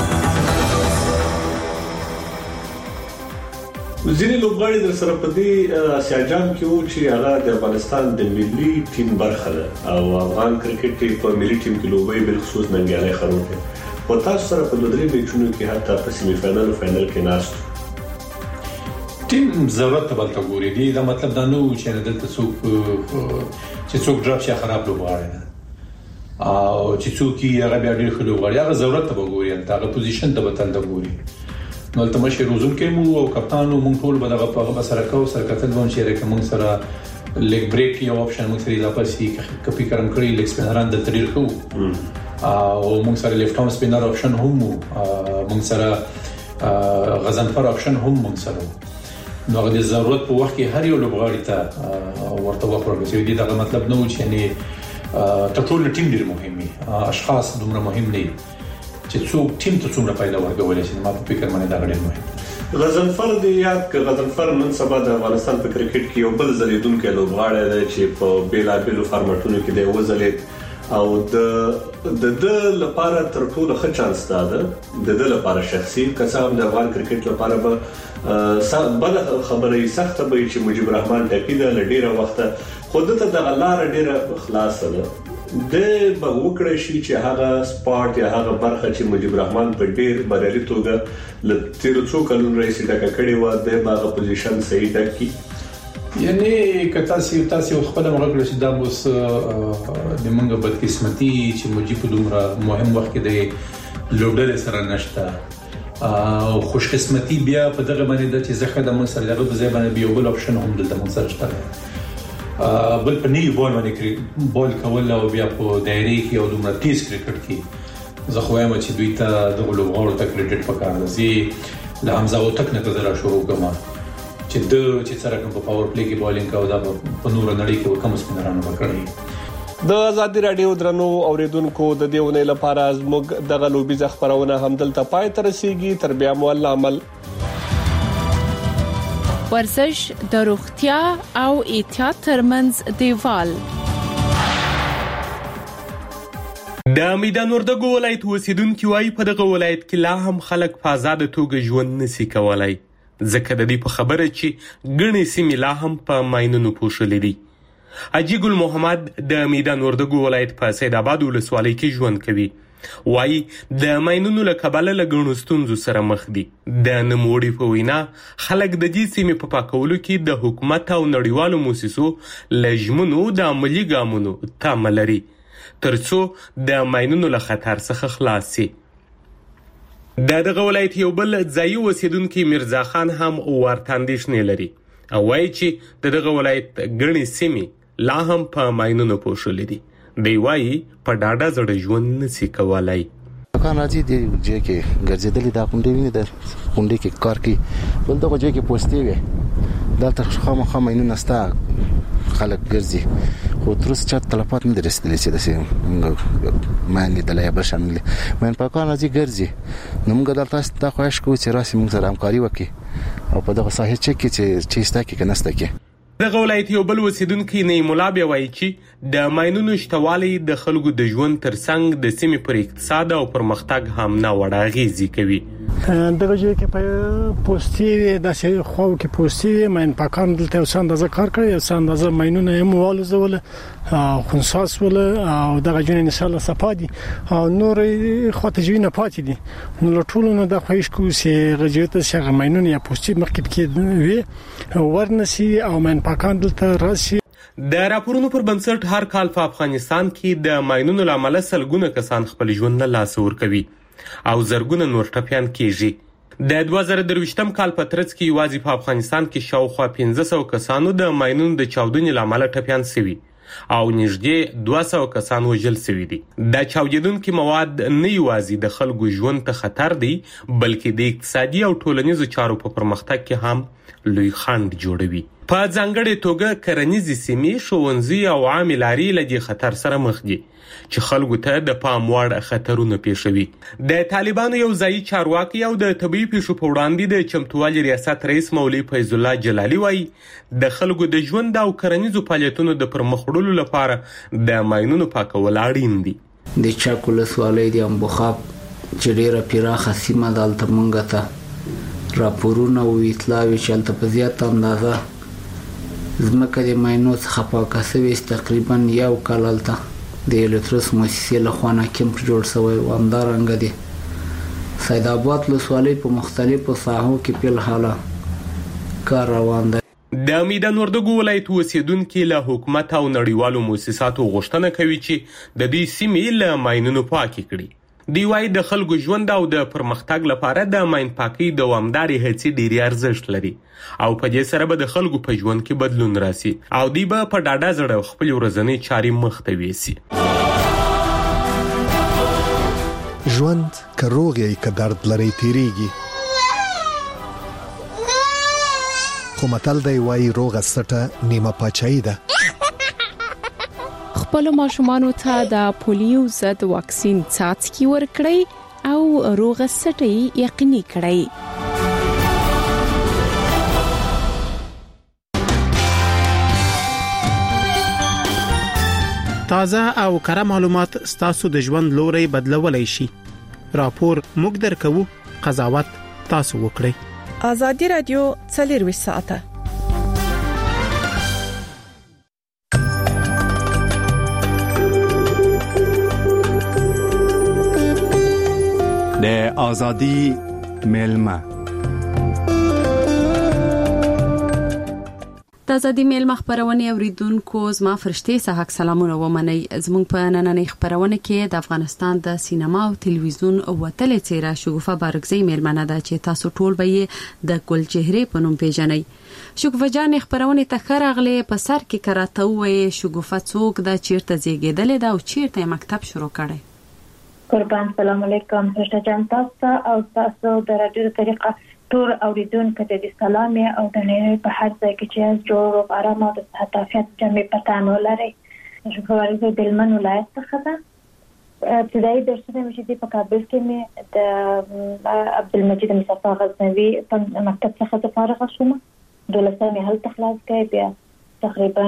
ځینې لوبغاړي در سره په دې آسیا جام کې وو چې هغه د افغانستان د ملي ټیم برخه ده او افغان کرکټ په ملي ټیم کې لوبي بل خصوص ننګیاله خروته او تاسو سره په دوه درې میچونو کې حتی په سیمه فائنل او فائنل کې ناست ټیم ضرورت تبلته ګوري دی دا مطلب دا نو چې دلته څوک ډراپ شي خراب لوبغاړي او چې څوک یې هغه بیا ډېر خلک غواړي هغه ضرورت ته وګوري هغه پوزیشن ته بتل ته وګوري نو تل مشه روزون کې مو او کپتان مونږ ټول به دغه په سره کو سره کتل وون چې رکه مونږ سره لیګ بریک یو اپشن مونږ سره اضافه سي کپی کرم کړی لیګ سپینران د تدریل خو او مونږ سره لیفټ هاند سپینر اپشن هم مونږ سره غزنفر اپشن هم مونږ سره نو د ضرورت په وخت کې هر یو لوبغاړي ته ورته وکړو چې دې دا مطلب نو چې نه ټول ټیم ډیر مهمي اشخاص دومره مهم دي چې څوک ټیم ته څومره فائدہ ورکوي چې ما په فکر باندې دا ډیر مهم غزنفر دی یاد ک غزنفر نن سبا د افغانستان په کرکټ کې یو بل ځلیدونکو لوبغاړی دی چې په بیلابېلو فارمټونو کې دی وځلید او د لپاره تر ټولو ښه چانس ده د لپاره شخصي کسان د افغان کرکټ لپاره به بل خبره سخته به چې مجيب الرحمن ټپي ده لډیره وخت خود ته د غلار ډیره خلاص ده د به وکړی شي چې هغه سپورت یا هغه برخه چې مجيب الرحمن په ډیر بریالي توګه ل تیر څو کلونو رئیس ډاکا کړي و د هغه پوزیشن صحیح ډاکي یعنی کته تاسو خپل مغرب چې دا اوس د منګه بدقسمتي چې مجيب دومره مهم وخت کې د لوډر سره نشته او خوش قسمتي بیا په دغه باندې د چې زخه د مصر دغه په ځای باندې بیا بل اپشن هم دلته مصر شته بل په نیو بال باندې بال کول او بیا په دایره کې او دومره تیز کرکټ کې زه خو وایم چې دوی ته د غلوغړو ته کریډټ پکار دی له حمزه او تک نه کړه شروع کوم چې سره کوم په پاور پلی کې بالینګ او دا په نور نړۍ کې کوم سپینرانو وکړي د آزادي رادیو درنو اوریدونکو د دیونه لپاره زموږ د غلوبي خبرونه هم دلته پای ته رسیدي تر بیا مول عمل ورزش د روغتیا او احتیاط ترمنځ دیوال د میدان وردګو ولایت اوسیدونکو وايي په دغه ولایت کې لا هم خلک په آزاد توګه ژوند نشي کولای ځکه د دې په خبره چې ګڼې سیمې لا هم په ماینونو پوښلې دي حاجي ګل محمد د میدان وردګو ولایت په سید آباد ولسوالۍ کې ژوند کوي وايي د ماینونو له کبله له ګڼو ستونزو سره مخ دي د نوموړي په وینا خلک د دې سیمې په پاکولو کې د حکومت او نړیوالو موسسو له ژمنو د عملي ګامونو تمه لري ترڅو د ماینونو له خطر څخه خلاص شي دغه ولایت یو بل ځایي اوسیدونکو مرزا خان هم ورته اندېښنې لري او وايي چې دغه ولایت ګڼې سیمې لا هم په ماینونو پوښلې دي دی وايي په ډاډه زړه ژوند نشي کولای کان راځي د چې کې ګرځېدلې دا کوم دی نه د کونډې کې کار کوي بل دغه چې کې پوسټي وي دا تر خامخا ماینونه ستا خلک ګرځي خو تر څه چې تلفات نه درستلې چې دسه معنی د لایبل شامل من په کان راځي ګرځي نو موږ دلته دا خوښ کوو چې راسي موږ سره همکاري وکړي او په دغه ساحه چې ستا کې کنهسته کې دغه ولایت یو بل اوسیدونکو نعیم الله بیا وایي چې د ماینونو شتوالي د خلکو د ژوند ترڅنګ د سیمې پر اقتصاد او پرمختګ هم نه وړ اغیزې کوي دغه ځای کې په پوسټي د شي خو کې پوسټي ماین پاکان دلته وسان د کار کوي وسان د ماینونه هم والزول خنساس ول او دغه جن انشاءالله صفادي او نور خاطجوی نه پاتې دي نو ټول نو د خوښ کو سي غجیت شغه ماینونه یا پوسټي مخکې کې وي ورنسي او ماین پاکان دلته راشي د راپورونو پر بنسټ هر کال په افغانستان کې د ماینونو لامل سلګونه کسان خپل ژوند نه لاس ور کوي او زرګونه نور ټپيان کیږي د 2023م کال په ترڅ کې یوازې په افغانستان کې شاوخوا 1500 کسانو د ماینونو د چاودنې لامل ټپيان شوي او نږدې 200 کسان وژل شوي دي د چاودیدونکو مواد نه یوازې د خلکو ژوند ته خطر دي بلکې د اقتصادي او ټولنیزو چارو په پرمختګ کې هم لوی خنډ جوړوي په ځانګړې توګه کرنیزي سیمې ښوونځي او عامه لارې له دې خطر سره مخ دي چې خلکو ته د پام وړ خطرونه پیښوي د طالبانو یو ځایي چارواکي او د طبي پیښو په وړاندې د چمتووالي ریاست رئیس مولوی فیض الله جلالی وايي د خلکو د ژوند او کرنیزو فعالیتونو د پرمخ وړلو لپاره د ماینونو پاکول اړین دي د چاکولس والي د امبخاب چې ډیره پیراخه سیمه دالته مونږ ته راپورونه او اطلاعات چې په زیات اندازه زمکه د ماینو څخه پاکه شوې تقریبا یو کالالته د الکتروس مؤسسې له خوا کیمپ جوړ شوی و همدارنګه دی سید آباد ولسوالۍ په مختلفو ساحو کې په حاله کار روان دی د میدان وردګو ولایت اوسیدونکو له حکومت او نړیوالو مؤسساتو غوښتنه کوي چې د دې سیمې له ماینونو پاکي کړي دی وايي د خلکو ژوند او د پرمختګ لپاره د ماین پاکي دوامداري هڅې ډېری ارزښت لري او په دې سره به د خلکو په ژوند کې بدلون راسي او دی به په ډاډه زړه خپل ورځنی چاري مخ ته ویسي ژوند کروغي ک درد لري تیریږي خو متل دی وايي روغه سټه نیمه پچای ده خپل ماشومانو ته د پولیو ضد واکسین څاڅکي ورکړئ او روغه سټي یقیني کړئ تازه او کره معلومات ستاسو د ژوند لوري بدلولای شي. راپور موږ درکو، قضاوت تاسو وکړئ. آزادي رادیو 24 ساعته. د آزادی میلمه. د آزادی میلمه خبرونه اوریدونکو زما فرشتي صحاک سلامونه ومني. زموږ په نننۍ خبرونه کې د افغانستان د سینما او تلویزیون وتلې څیره شګوفه بارګزی میلمنه ده چې تاسو ټول به د ګل چهره په نوم پیژنئ. شګوفه جان خبرونه ته خرغله په سر کې کراته وې. شګوفه څوک د چیرته زیږیدلې ده او چیرته مکتب شروع کړي؟ قربان سلام علیکم. فرشته جان تاسو او تاسو د رادیو طریقه ټول اوریدونکو ته د سلام او د نړۍ په هر ځای کې چې جوړ او آرام او د صحت عافیت جمع پتانو لري. شګوفه د هلمند ولایت څخه ده. ابتدایي درسونه مې چې په کابل کې مې د عبدالمجید مصطفی غزنوي په مکتب څخه فارغ شوم. دولسمه مې هلته خلاص کړې. بیا تقریبا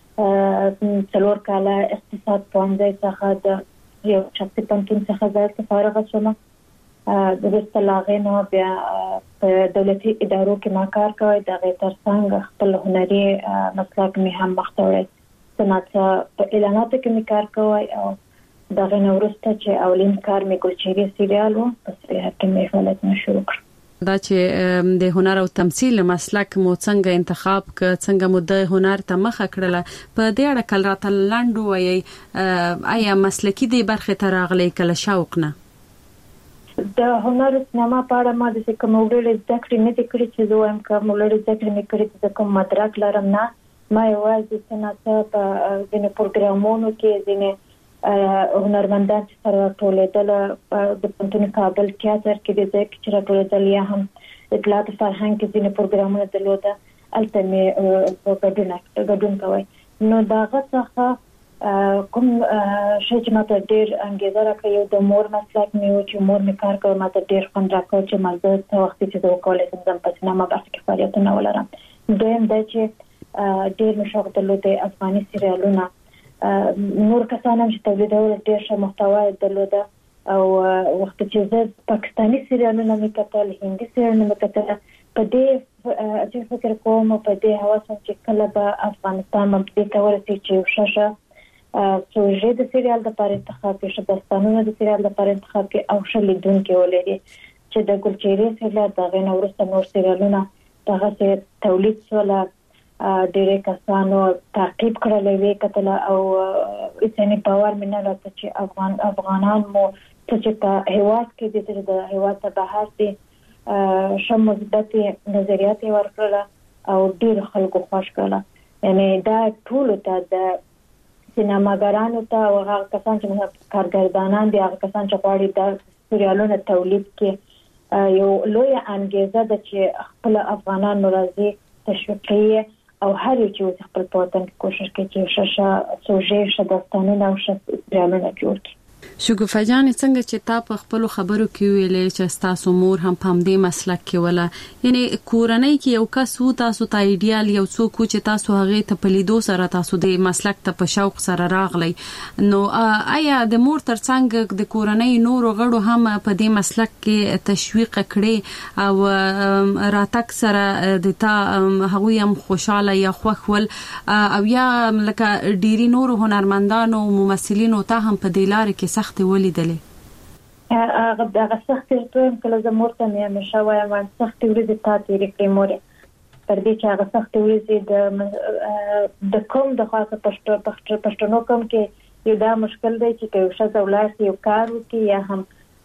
4 کاله اقتصاد پوهنځي څخه د یو شخصي پوهنتون څخه ځای فارغ شوم. د استلاغینو بیا په دولتي ادارو کې ما کار کوي. د غیر ترڅنګ خپل هنري مسلک مې هم مختوړې. صنعت په اعلاناتو کې مې کار کوي او د غیر ورسته چې اولین کار مې ګلچهره سریال وو. په سریال کې مې فعالیت شروع کړ. دا چې د هنر او تمثيل مسلک مو څنګه انتخاب ک څنګه مو د هنر ته مخه کړله په دې اړه کل راته لاندو وایي آیا مسلکی دی برخه ته راغلی کله شوق نه؟ د هنر سینما په اړه ما د کومولې ذکر نه کړی چې زه هم کومولې ذکر نه کړی چې کوم مدرک لرم نه. ما یوازې صنعت په ځینې پروګرامونو کې ځینې هنرمندان چې سره ټولېدل د پنځونی کابل تیاتر کې د ځکه چې ټولېدل یا هم اطلاعات فرهنګ کې ځینې پروګرامونه درلوده. البته ګډون کوي. نو دا غوښه کوم شي چې ماته ډېر انګیزه راکړي. یو د مور مسلک مې و چې مور مې کار کوي. ماته ډېر خوند راکړ چې مزه ته وخت چې زه وکولای شم په سینما برخه کې فعالیتونه ولرم. دویم دا چې ډېر مشوق درلوده افغاني سریالونه. نور کسان هم چې تولیدول ډېر ښه محتوا درلوده او وخت چې زه پاکستاني سریالونه مې کتل، هندي سریالونه مې کتل. په دې چې فکر کوم په دې حواس چې کله به افغانستان مبدي تور سي چې وششه سوژه د سریال د لپاره انتخاب کې شبستانونه د سریال د لپاره انتخاب کې او شلیدون کې ولري چې د ګلچهره سریال د غنه ورسته نور سریالونه دغه تولید سره ډېر کسانو تعقیب کړل وی کتل او ځینې باور مینه راته چې افغانان مو چې په هیواد کې د هیواد په بهر دي شم مثبت نظریات ورکړل او ډېر خلکو خوښ کړل. یعنی دا ټول ته د سینماګرانو ته او هغه کسان چې کارګردانان دي هغه کسان چې غواړي د سریالونو تولید کې یو لوی انګیزه ده چې خپل افغانان راځي تشویقي او هر یو چې خپل پوتن کوشش کوي چې شاشه سوژه شداستانونه او سریالونه جوړ کړي. شګوفه جان څنګه چې تا په خپل خبرو کې ویلې چې تاسو مور هم په دې مسلک کې ولا یعنی کورنۍ کې یو کس وو تاسو ته ایډیال یو څوک چې تاسو هغه ته په لیدو سره تاسو د مسلک ته په شوق سره راغلی نو آیا د مور ترڅنګ د کورنۍ نور غړو هم په دې مسلک کې تشویق کړي او راتک سره د تا هغه هم خوشاله یا خوښول او یا لکه ډيري نور هنرمندانو ممثلینو ته هم په دې لار کې سخت ولیدلې؟ هغه سخت ورته کله زموږ ته مې همیشه وایم سخت ورته تا تیرې کړې مور پر دې چې هغه سخت ورته د کوم د خاصه پښتنو کوم کې یو دا مشکل دی چې یو شاته ولایت یو کار وکي یا هم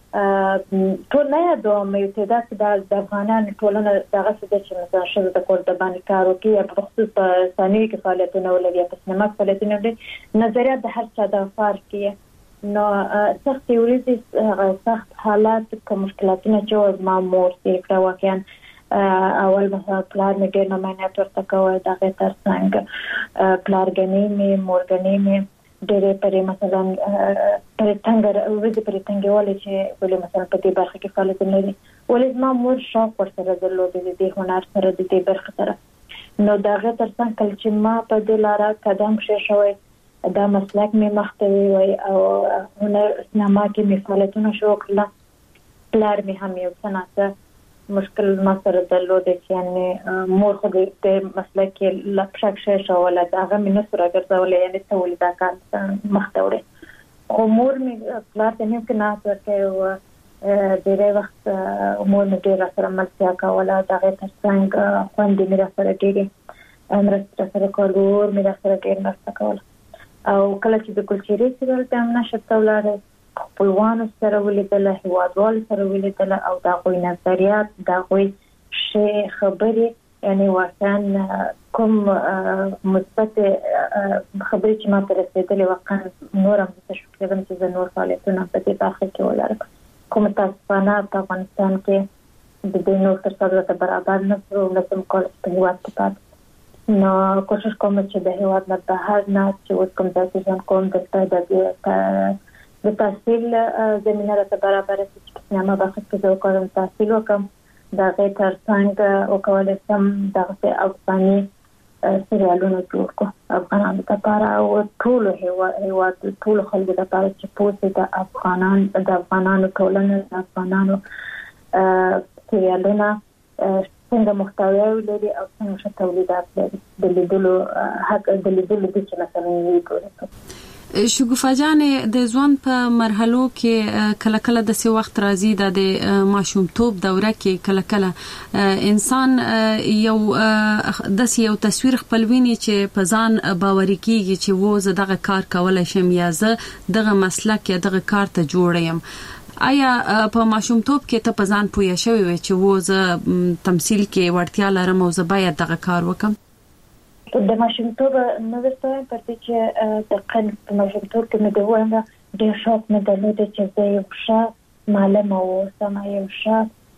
ټول نه یادوم یو ته دا د افغانان ټولنه دغه څه چې مثلا شوه د کور د باندې کار وکي یا په خصوص په ثانوي کې فعالیتونه ولري په سینما فعالیتونه ولري نظریات د هر چا د فرق کې نو سخت ورته سخت حالات کوم مشکلاتونه چې ما مور یې کړه واقعا اول مثلا پلار مې ډېر نه مینه ورته کوي دغه ترڅنګ پلارګنې مې مورګنې مې ډېر پرې مثلا پر څنګه ورته پر څنګه ولې چې ولې مثلا په دې برخه کې فعالیت نه لري ولې ما مور شوق ورسره درلود دې هنر سره دې برخه سره نو دغه ترڅنګ چې ما په دې لاره قدم ښه شوی دا مسلک می مختوي وي او هنر سینما کې می فعالیتونه شروع کړل. پلار می هم یو څنګه مشکل ما سره درلود چې یعنی مور خو د مسلک کې لپشک شې ولا هغه می نه سره ګرځولې یعنی څه ولې دا کار مختوي. خو مور می پلار ته نه کنه چې ډېر وخت مور می ډېر سره ملتیا کوله دا غته څنګه خوندې می سره ډېر امرسته سره کولور می سره ډېر مرسته کوله. او کله چې د ګلچيري سره تم نشته ولاره خپلوان سره ولیدل هیوادوال سره ولیدل او دا غوي نظریات دا غوي شي خبري یعنی وطن کوم مثبت خبري چې ما ته رسیدلې وقان نورم څه شو کېدم چې نور فعالیتونه په دې برخه کې ولر کوم تاسو په افغانستان کې د دې نور تر څو برابر نه پرو لسم کول په هیواد کې نو کوشش کوم چې د هیواد نه بهر نه چې اوس کوم ځای کوم د تحصیل زمينه را برابر چې سینما بخښ کې زه کوم تحصیل وکم دا غیر څنګه او کولای شم دغه افغاني سریالونه جوړ کړم افغانانو لپاره او ټول هیواد ټول خلکو لپاره چې پوهه د افغانانو ټولنه د افغانانو سریالونه څنګه محتوی لري او څنګه تولیدات لري د لیدلو حق د لیدلو د چې مثلا ویډیو شګوفه جان د ځوان په مرحلو کې کله کله د سی وخت راځي د ماشومتوب دوره کې کله کله انسان یو تصویر خپلویني چې په ځان باوري کیږي چې و زه دغه کار کولای شم یا زه دغه مسلک یا دغه کار ته جوړ یم. آیا په ماشومتوب کې ته په ځان پوهه شوې وې چې و زه تمثيل کې وړتیا لرم او زه باید دغه کار وکم؟ د ماشومتوب نو ورته پاتې چې د قلب په ماشومتوب کې مې دوه ډېر شوق مې درلود چې زه یو ښه معلم اوسم یو ښه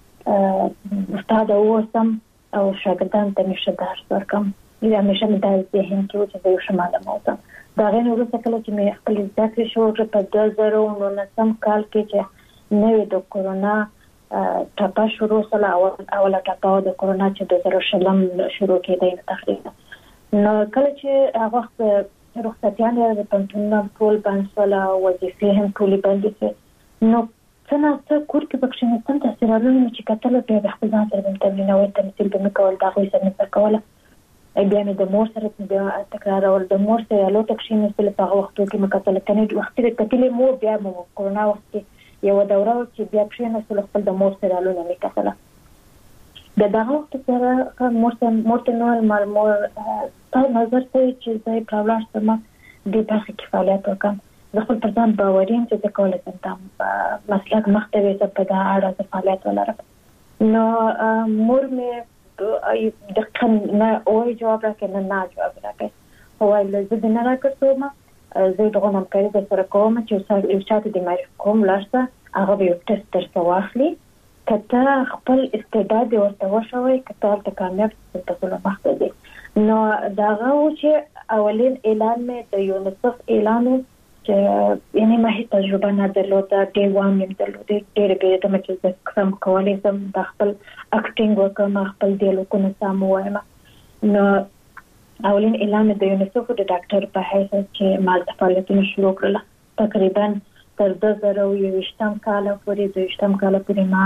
استاد اوسم او شاګردان ته مې ښه درس ورکړم یا مې ښه د ذهن کې چې یو ښه معلم اوسم. دا غوښنه وروسته کله چې مې خپل زده کړې شروع په 2019 کال کې چې نوې د کورونا ټاپه شروع سره اوله ټاپه د کورونا چې 2020 شروع کېده تقریبا نو کله چې هغه وخت رخصتیانه د پنځونه ټول بنسله وظیفې هم ټول بندې نو څنګه کور کې بخښنه څنګه سرالونه چې کتل په خپل ځان سره تمرین او تمثيل به کول دا غوښنه څنګه کوله بیا مې د مور سره بیا تکرار او د مور سره له تکشین سره په وختو کې مکتل کنه وخت کې کتلې مور بیا مو کورونا وخت یو دوره چې بیا کښینه سره خپل د مور سره له نه کتله د دغه وخت سره مورته نور مور په نظر ته چې زه په لاس سره د برخه کې فعالیت وکم زه خپل پر ځان باوریم چې د کولای شم مسلک مختوي څه په دا اړه فعالیت ولرم. نو مور مې دقیقاً نه اوه جواب راکړ نه جواب راکړ هو زه د نه راکړم زه دغه همکاري د سره کوم چې یو چاته د معرفي کوم لاسته هغه یو ټیسټ تر واخلي کته خپل استعداد ورته وشوي کته ته کامیاب څه مخته دي. نو داغه چې اولین اعلان مې د یونیسف اعلان چې یعنی ما هیڅ تجربه نه درلوده ډیوان مې درلوده ډېر به ته چې کوم کولای سم د خپل اکټینګ وکم خپل دیالوګونه سم وایم. نو اولین اعلان د یونیسف د ډاکټر په حیث چې ما د فعالیتونو شروع کړل تقریبا تر 2020 کال پورې ما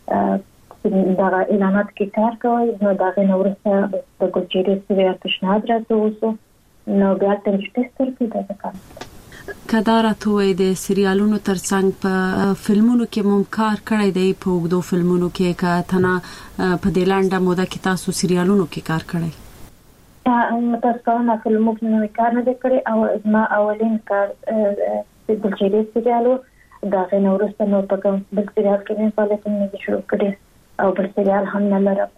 دا اعلانات کې کار کوي. نو دا غوښنه د ګلچيري سره پیشنهاد راځو نو بیا ته ټیسټر کې دا کار کدارت وې د سریالونو ترڅنګ په فلمونو کې مم کار کړی دی په وګړو فلمونو کې کاتنه په دلانډه موده کې تاسو سریالونو کې کار کړی تاسو نه فلمونو کې کار نه کړی او ما اولین کار د ګلچيري سریالو دا غوښنه نو په کوم بل سریال کې فعالیتونه شروع کړې او بل سریال هم نه لرم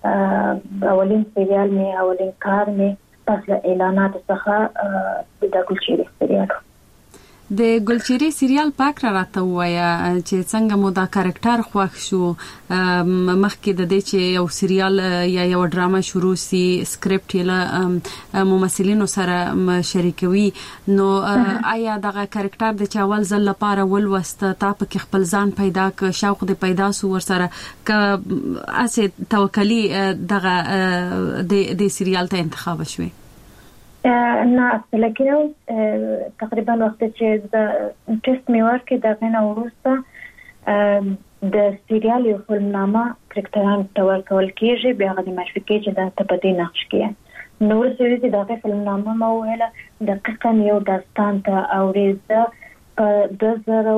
اولین سریال می اولین کار می پس له اعلانات څخه د ګلچيري سریال د ګلچيري سریال پاک راته وایا چې څنګه مو دا کریکټر خوښ شو مخکې د دې چې یو سریال یا یو ډرامه شروع سي سکرپټ یې ممثلینو سره شریکوي نو آیا دغه کریکټر د چاول ځل لپاره ولوست تا په خپل ځان پیدا ک شوق د پیدا سو ور سره ک اسه توکلی دغه د سریال ته انتخاب شوی نه اصله کې تقریبا وخت چې د ټیسټ مې ورکړ دا غنه ورسته د سریال یو فلمنامه کرکټران تور کول کېږي بیا غوډي مشفقې چې د تپدي نقش کې نور سری د فلمنامه مو ویله دقیقاً یو داستان ته اوریزه په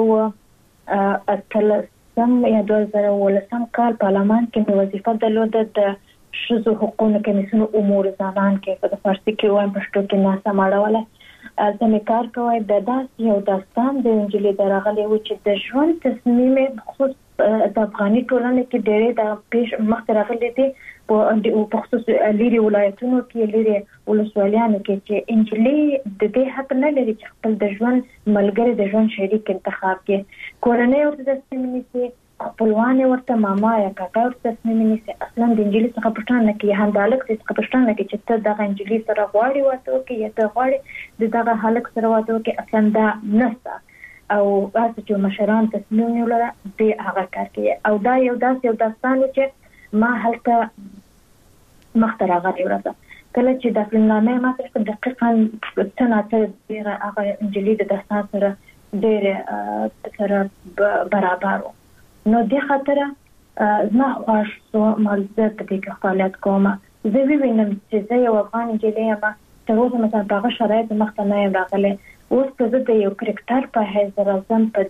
2013 یا 2013 کال پارلمان کې وظیفه درلوده د شذو حقوقو کمیسیون امور زنان کې په فارسی کې وایم پښتو کې ناسه ماړوله زمي کار کوي د داس یو داستان د انجلي درغلي و چې د ژوند تصمیم خصوص د افغاني ټولنې کې ډېر د پیش مخ راغلي دي په خصوص لري ولایتونو کې لري ولسوالیانو کې چې انجلي د دې حق نه لري چې خپل د ژوند ملګری د ژوند شریک انتخاب کې کورنۍ ورته تصمیم نیسي خپلوان ورته ماما یا کاکا ورته تصمیم نیسي اصلا د انجلي څخه پښتنه کې هندالک څخه پښتنه کې چې ته د انجلي سره غواړي وته کې یا ته غواړي د دغه حالک سره وته کې اصلا دا نسته او تاسو چې مشران تصمیم نیولای دی هغه کار کوي او دا یو داستان چې ما هلته مخترع غوړي ورته کله چې د فلمنامه ما څخه دقیقاً څنګه ډیره هغه انجلي د داستان سره ډیره سره برابر نو د خاطر زما خوښ مالزه په دې فعالیت کوم زه وینم چې زه یو افغان انجلي ما تر اوسه مثلا په شرایط مخته نه یم راغلی اوس په زه د یو کرکټر په حیث راځم په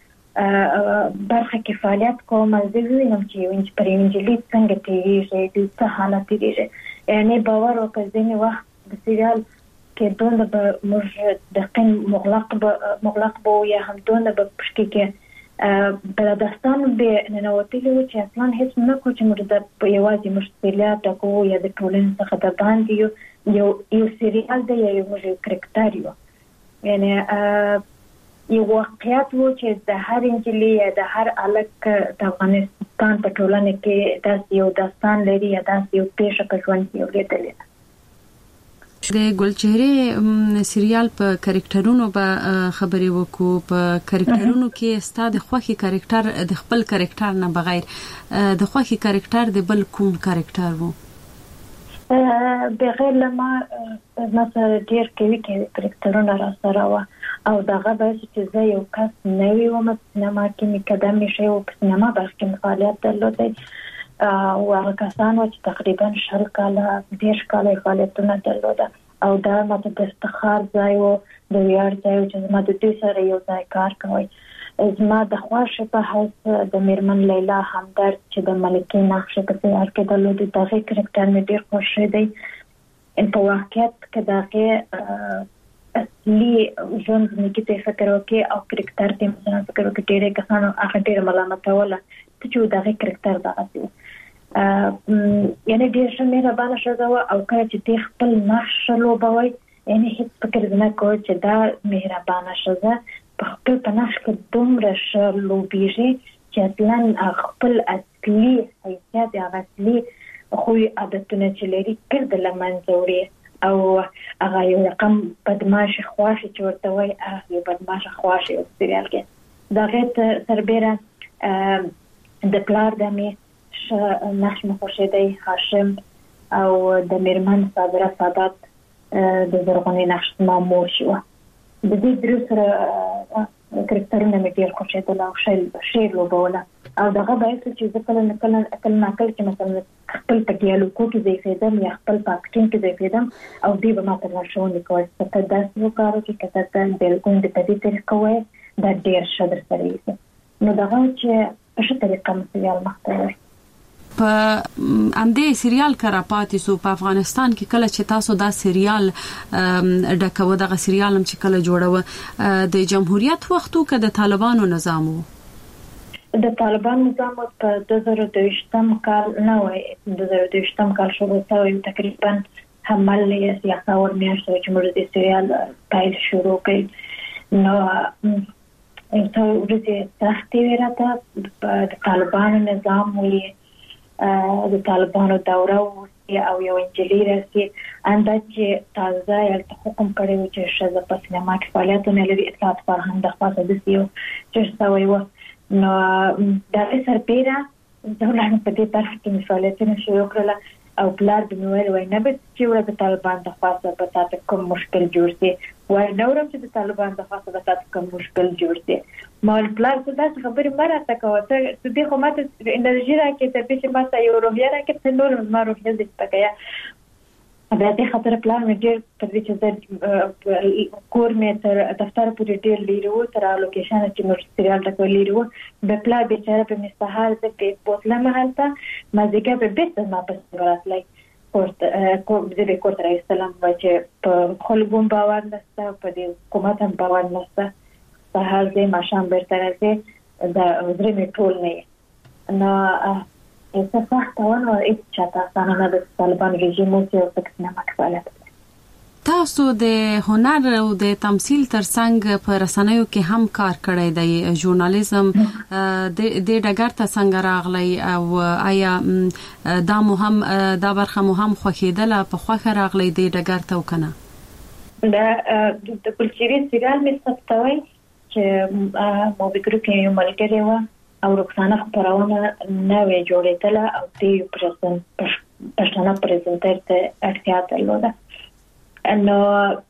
دې برخه کې فعالیت کوم زه وینم چې پر انجلي څنګه تیریږي د څه حالت تیریږي یعنی باور وکړئ وخت د سریال کې دونه به موږ دقیق مغلق بو یا هم دونه به پښکې کې په داستان به ننوتلی و چې اصلا هیڅ نه کو چې موږ د یوازې مشکلات کو یا د ټولنې څخه د باندې یو سریال دی یا یو کرکټر یو یعنی یو واقعیت و چې د هر انجلي یا د هر الک د افغانستان په ټولنه کې داسې یو داستان لري یا داسې یو پیښه په ژوند کې ولیدل د ګلچهره سریال په کریکټرونو به خبرې وکړو په کریکټرونو کې ستاسو خوخي کریکټر د خپل کریکټر نه بغیر د خوخي کریکټر د بل کوم کریکټر وو بغیر لما مثلا ډیر کوي کې کریکټرونه را سره وا او دغه به چې زه یو کس نوی وم سینما کې مقدم شي او په سینما باندې فعالیت درلوده او هغه کسان چې تقریبا 10 کاله 10 کاله فعالیتونه درلوده او دا ماته د افتخار ځای او د ویاړ ځای چې ما د دې سره یو ځای کار کوي زما د خواشه په حیث د میرمن لیلا همدرد چې د ملکه نقشه په تیار کې درلوده دغه کرکټر مې ډیر خوښ دی په واقعیت کې دغه اصلي ژوند کې فکر وکي او کرکټر ته مثلا فکر وکي ډیره کسانو هغه ډیره ملامت ولا چې دغه کرکټر دغه یعنی ډیر شمیر باندې شوه او کله چې خپل نقش لوبوي یعنی هیڅ فکر نه کوي چې دا مهربانه شوه په خپل نقش کې دومره لوبيږي چې اصلا خپل اصلي حیثیت یا اصلي خو عادتونه چې لري کړه د لمنځوري او هغه یو رقم بدمعش خواشه چې ورته وای هغه بدمعش خواشه او سریال کې دا غیت سربېره د پلار د می نقش مخورشیدی هاشم او د میرمن صادره سادات د زرغونی نقش مامور شو د دې درو سره کرکټرونه مې ډیر خوشیدل او شعر لوبوله او دغه باید چې ځکه نه کله چې مثلا خپل په ډیالوګ کې ځای فیدم یا خپل پاکټین کې ځای فیدم او دې به ماته راښونه کوي چې تاسو یو کار کې کته بالکل د دې طریقه وای د ډیر شدر سره نو دغه چې په څه طریقه مسیال مختلف په اندې سریال کرا پاتې سو په افغانستان کې کله چې تاسو دا سریال ډکو دغه سریال چې کله جوړو د جمهوریت وختو کې د طالبانو نظام وو د طالبان نظام په 2022 کال نه وای 2022 کال شروع شو تقریبا حمل سیاست او میاشتو چې موږ د سریال پایل شروع کړ نو انته ورته تختی ورته د طالبانو نظام وی د طالبانو دوره او یو انجلي راسي انده چې تازه یو حکم کړی و چې شزه په سینما کې فعالیتونه لري اطلاعات فرهنګ د خاصه د سیو چې سوي و نو دا سربېره د ولانه په دې طرف کې فعالیتونه شروع کړل او بلار د نوویل وای نه به چې ورته طالبان د خاصه په تاسو کوم مشکل جوړ شي وای نو ورته چې طالبان د خاصه په تاسو کوم مشکل جوړ شي مال بلار څه داسې خبرې مراته کوي ته دې خو ماته انرژي راکې ته چې ماته یو روحیه راکې ته نور ما روحیه دې پکیا بیا دې خاطر پلان مې ډېر تر دې چې کور مې تر دفتر پورې ډېر لیرو تر لوکیشن چې نور سریال ټکو لیرو به پلا به چېرې په مستحال دې په بوتله محلته مازیګه به بیت ما په راتلای کوم دې کوټ رئیس سلام چې په خلګون باور نشته په دې حکومت هم باور نشته سهار دې ماشام برته راځي دا درې می ټول نه څه فخت ونه هیڅ چاته څنګه د طالبان رژیم او څه نه مکفالت تاسو د هنر او د تمثيل ترڅنګ په رسنیو کې هم کار کړی دی ژورنالیزم د ډګر ته څنګه راغلی او آیا دا مهم دا برخه مهم خوښیدله په خوخه راغلی د ډګر ته وکنه د کلچري سریال می ثبتوي چې مو بګرو کې یو ملګری و او رخصانه خبرونه نوې جوړېدله او دې پښتنه پریزنټر ته اړتیا درلوده نو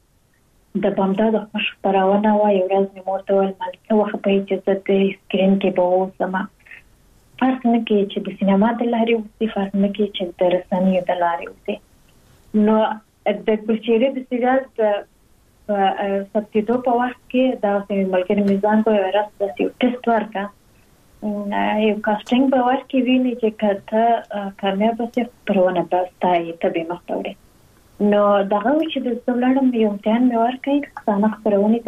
د بامداد خبرونه و یو ورځ مې مورته ول مالته وخت په چې د سکرین کې به وسما فرق نه کې چې د سینما د لارې وسی فرق نه کې چې د رسنیو د لارې وسی نو د کلچري د سریال د سبتیدو په وخت کې دا چې ملګری میزان کو ورس د یو ټیسټ ورکا یو کاستینګ به ورکې ویني چې کته کامیاب شي پرونه پاستای ته به مختوري نو دغه چې د څولړم یو امتحان مې ورکړ څنګه خبرونه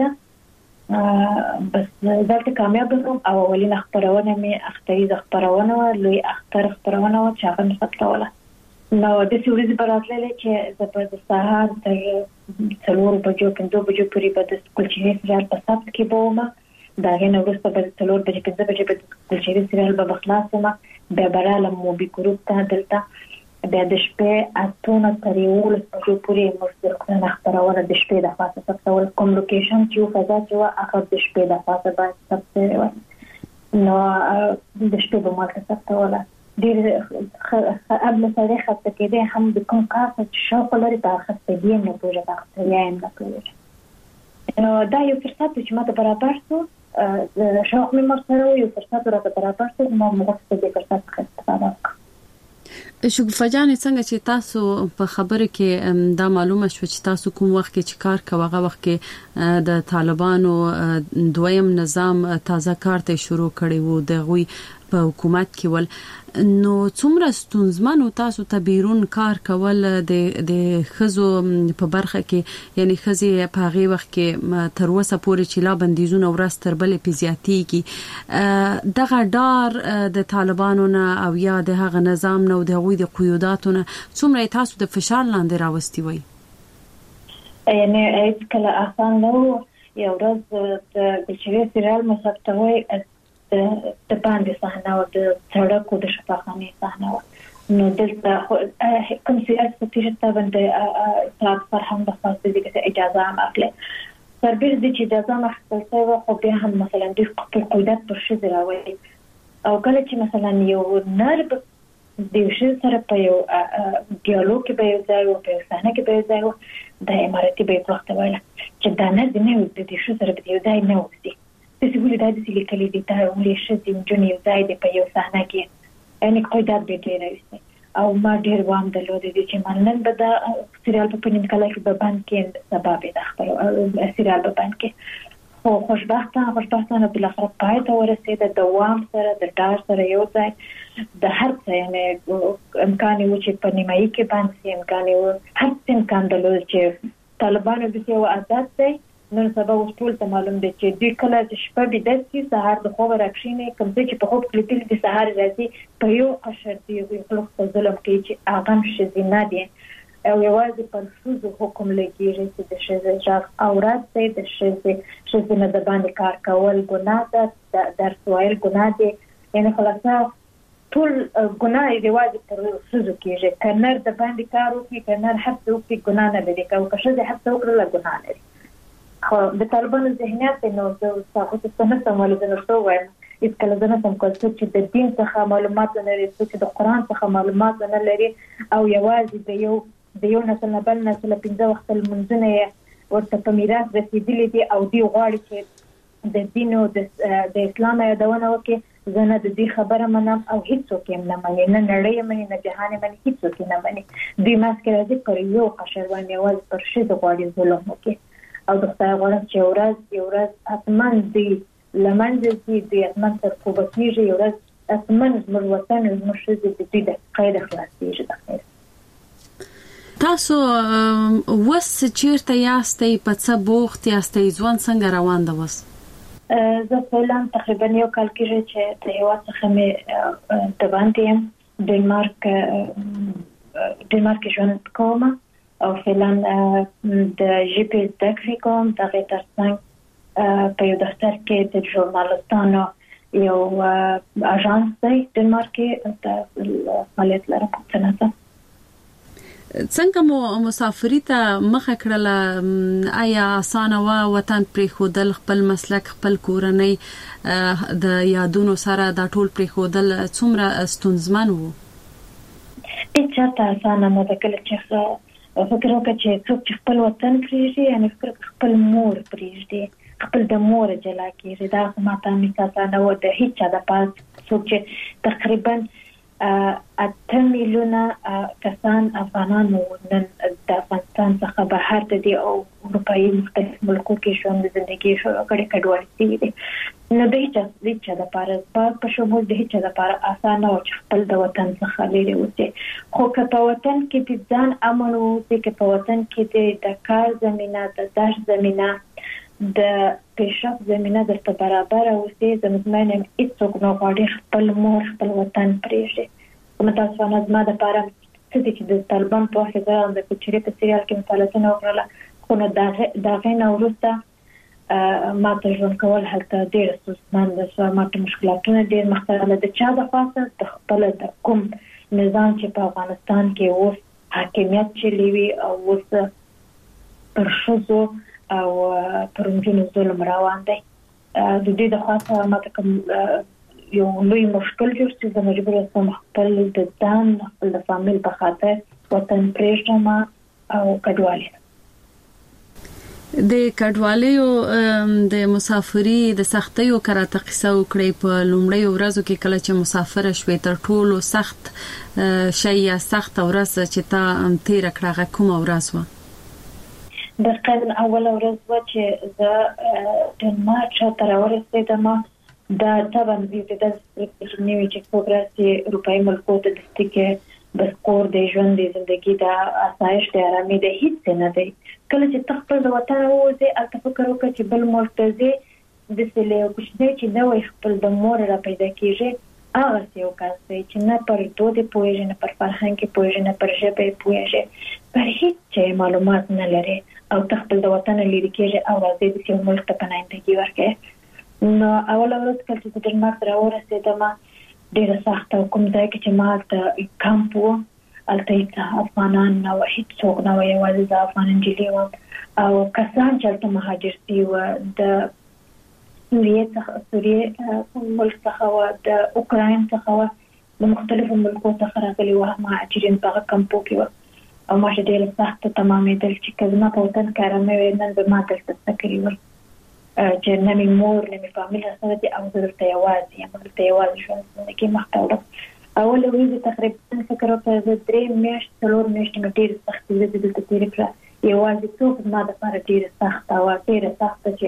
ده بس دا کامیاب شوم او اولین خبرونه مې اختیار خبرونه لوی اختر خبرونه چې هغه مې ثبتوله نو د سوري براتلې چې د سهار تر 4 بجو 5 بجو پورې په د کلچري سریال په ثبت کې بومه دا غنه ورسته په 4 بجې 5 بجې په کلچري سریال به خلاصمه بیا براله مو بګروپ ته دلته بیا د شپې اتونه تر یو بجو پورې مستقله خبرونه د شپې د خاصه ثبتول کوم لوکیشن چې فضا چې اخر د شپې د خاصه باید ثبتول نو د شپې به مالته ثبتول ډېر قبل سره خاصه کې هم د کوم کار چې شوق لري په خاصه دی نه پوهه تاسو یې هم نکوي نو دا یو فرصت چې ماته برابر شو شوق مې مرسته یو فرصت راته برابر شو ما مغصب دې فرصت څخه استفاده وکړم شګوفه جان څنګه چې تاسو په خبره کې دا معلومه شو چې تاسو کوم وخت کې چې کار کوي هغه وخت کې د طالبانو دویم نظام تازه کار ته شروع کړی وو د غوي په حکومت کې ول نو څومره ستونزمن تاسو ته بیرون کار کول د خزو په برخه کې یعنی خزي په هغه وخت کې تر اوسه پورې چې لا بندیزونه ورستر بلې پیزیاتي دغه ډار د طالبانو نه او یا د هغه نظام نه او د غوي د قیوداتو نه څومره تاسو د فشار لاندې راوستي وي یعنی کله آسان نو یو ورځ د کلچري سریال مسابقوي د باندې صحنه او د سړک او د شفاخانه صحنه نو دلته کوم سیاست چې ته باندې اطلاع فرهنګ د خاصه دي اجازه هم اخلي تربیر دي چې اجازه مخکې سوي خو به هم مثلا د خپل قیودات پر شي دراوي او کله چې مثلا یو نرب د شي سره په یو ډیالوګ کې به ځای او په صحنه کې به ځای د اماراتي به وخت وایي چې دا نه د نه د شي سره به ځای نه وځي د سیګولې د دې لیکلې دي دا ولې شې د جونی ځای د په یو صحنه کې ان قیودات به ډېر راځي او ما ډېر وام درلود چې منن به دا سریال په پنځه کال کې به باندې کې سبب د خپل سریال په باندې کې خو خوشبختانه بل اخر پای ته ورسېد د دوام سره د ډار سره یو ځای د هر څه یعنی امکان یو چې په نیمایي کې باندې امکان یو هر څه امکان درلود چې طالبانو د یو آزاد دی نن سبا اوس ټول ته معلوم دي چې د کله چې شپه به د سي سهار د خوب راکښینې کوم چې په خوب کې تل د سهار راځي په یو قشر دی یو خلک په ظلم کې چې اغم شزینه دي او یوازې پر شوزو حکم لګیږي چې د شزه ځاګ اورات دی د شزه نه د باندې کار کول ګناه ده درس ویل ګناه دي یعنی خلاصه ټول ګناه دی یوازې پر شوزو کېږي کنر د باندې کار وکړي کنر حبس وکړي ګناه نه لري او که شزه حبس وکړي ګناه لري خو د طالبانو ذهنیت نو د تاسو څه نه سمول د نشو وایم اس کله زنه سم کول چې د دین څخه معلومات نه لري چې د قران څخه معلومات نه لري او یوازې د یو نسل نه بل نسل 15 وخت منځونه ورته په میراث رسیدلي دي او دی غواړي چې د دین او د اسلام یادونه وکړي زنه د دې خبره منم او هیڅوک یې نه مني نه نړۍ مني نه جهان مني هیڅوک نه مني دوی ماسک راځي پر یو قشر باندې یوازې پر شي د غواړي ظلم وکړي او د خدای غواړم چې یو ورځ اتمن دی لمنځه دي اتمن تر کوبه کېږي یو ورځ اتمن زموږ وطن زموږ ښځې د دې د قید خلاصېږي د خیر. تاسو وس چیرته یاستئ په څه بوخت یاستئ ژوند څنګه روان دی وس؟ زه فعلا تقریبا یو کال کېږي چې د هېواد څخه مې د باندې یم ډنمارک ژوند کوم او فعلا د ژبې زده کړې کوم د هغې ترڅنګ په یو دفتر کې د ژورنالستانو یو اژانس دی ډنمارک کې فعالیت لرم. څنګه مو مسافري ته مخه کړله؟ آیا اسانه و وطن پرېښودل خپل مسلک خپل کورنۍ د یادونو سره دا ټول پرېښودل څومره ستونزمن و؟ هیڅ چاته اسانه نه ده. کله چې فکر وکړه چې څوک چې خپل وطن پرېږدي یعنې فکر خپل مور پرېږدي خپل د مور جلا کېږي دا ماته همیشه اسانه و د هیڅ چا دپاره څوک چې تقریبا 8 میلیونه کسان افغانان نن د افغانستان څخه بهر دي او اروپایي مختلف ملکو کې ژوند زندگی شروع کړي کډوالي دي نو د هیڅ چا دپاره په شمول د هیڅ چا دپاره اسانه او خپل د وطن څخه لري اوسي خو که په وطن کې د ځان امن اوسي که په وطن کې د کار زمينه د درس زمينه د پیشرفت زمينه درته برابر اوسي د مطمئنم هیڅوک نه غواړي خپل مور خپل وطن پرېږدي. متاسفانه زما دپاره څه دي چې د طالبان په وخت کې زه د کوچري په سریال کې فعالیتونه وکړله خو نو د هغې نه وروسته ما ته ژوند کول هلته ډېره ستونزمنده شوه. ما ته مشکلاتونه ډېر مخته راغله د چا د خاصه د خپله د کوم نظام چې په افغانستان کې اوس حاکمیت چلوي او اوس پر ښځو او پر نجونو ظلم روان دی د دې د خاصه ما ته کوم یو لوی مشکل جوړ چې زه مجبور یم خپل د ځان خپل د فامیل په خاطر وطن پرېږدم او کډوالي د کډوالیو د مسافري د سختیو کراته قصه وکړي په لومړی ورځو کې کله چې مسافر شوي تر ټولو سخت شي یا سخت ورځ چې تا تیر کړه کوم ورځ و؟ د قبل اول ورځ و چې زه ډنمارک ته راورسېدم دا طبعا د نوې چې پروګراسي اروپایي ملکو ته د ستګه بسکور د ژوند د ژوندۍ د آسایش د آرامۍ د هیڅ نه دی. کله چې خپل د وطن وځي البته فکر وکړي چې بل مرتضی د سلیو کوشنه چې دا وي خپل د مور را پیدا کیږي هغه یو کس دی چې نه پر دوه پوهیږي نه پر فرهنګ پوهیږي نه پر ژبه پوهیږي پر هیڅ معلومات نه لري او خپل د وطن لري کېږي او راځي د یو ملک ته پناهندګي ورکړي. نو اول ورځ کله چې ډنمارک راورسېدم ډېر سخت کوم ځای کې چې ما ته کمپ و البته افغانان نه و هیڅوک نه و یوازې د افغان نجلۍ و او کسان چې هلته مهاجر سوي و د سوریې ملک څخه و د اوکراین څخه و د مختلفو ملکو څخه راغلي و مهاجرین په هغه کمپو کې و او ما چې ډېر سخت تمامېدل چې که زما په وطن کې ارامي وي نن به ما دلته څه کړي ول چې نه مې مور نه مې فامیل سره دي او زه دلته یوازې یم دلته یوازې ژوند زندګي مخته وړم. اول ورځ تقریبا فکر وکړم زه 3 میاشتې 4 میاشتې مې ډېرې سختې ورځې دلته تېرې کړه یوازې څوک زما دپاره ډېره سخته وه ډېره سخته چې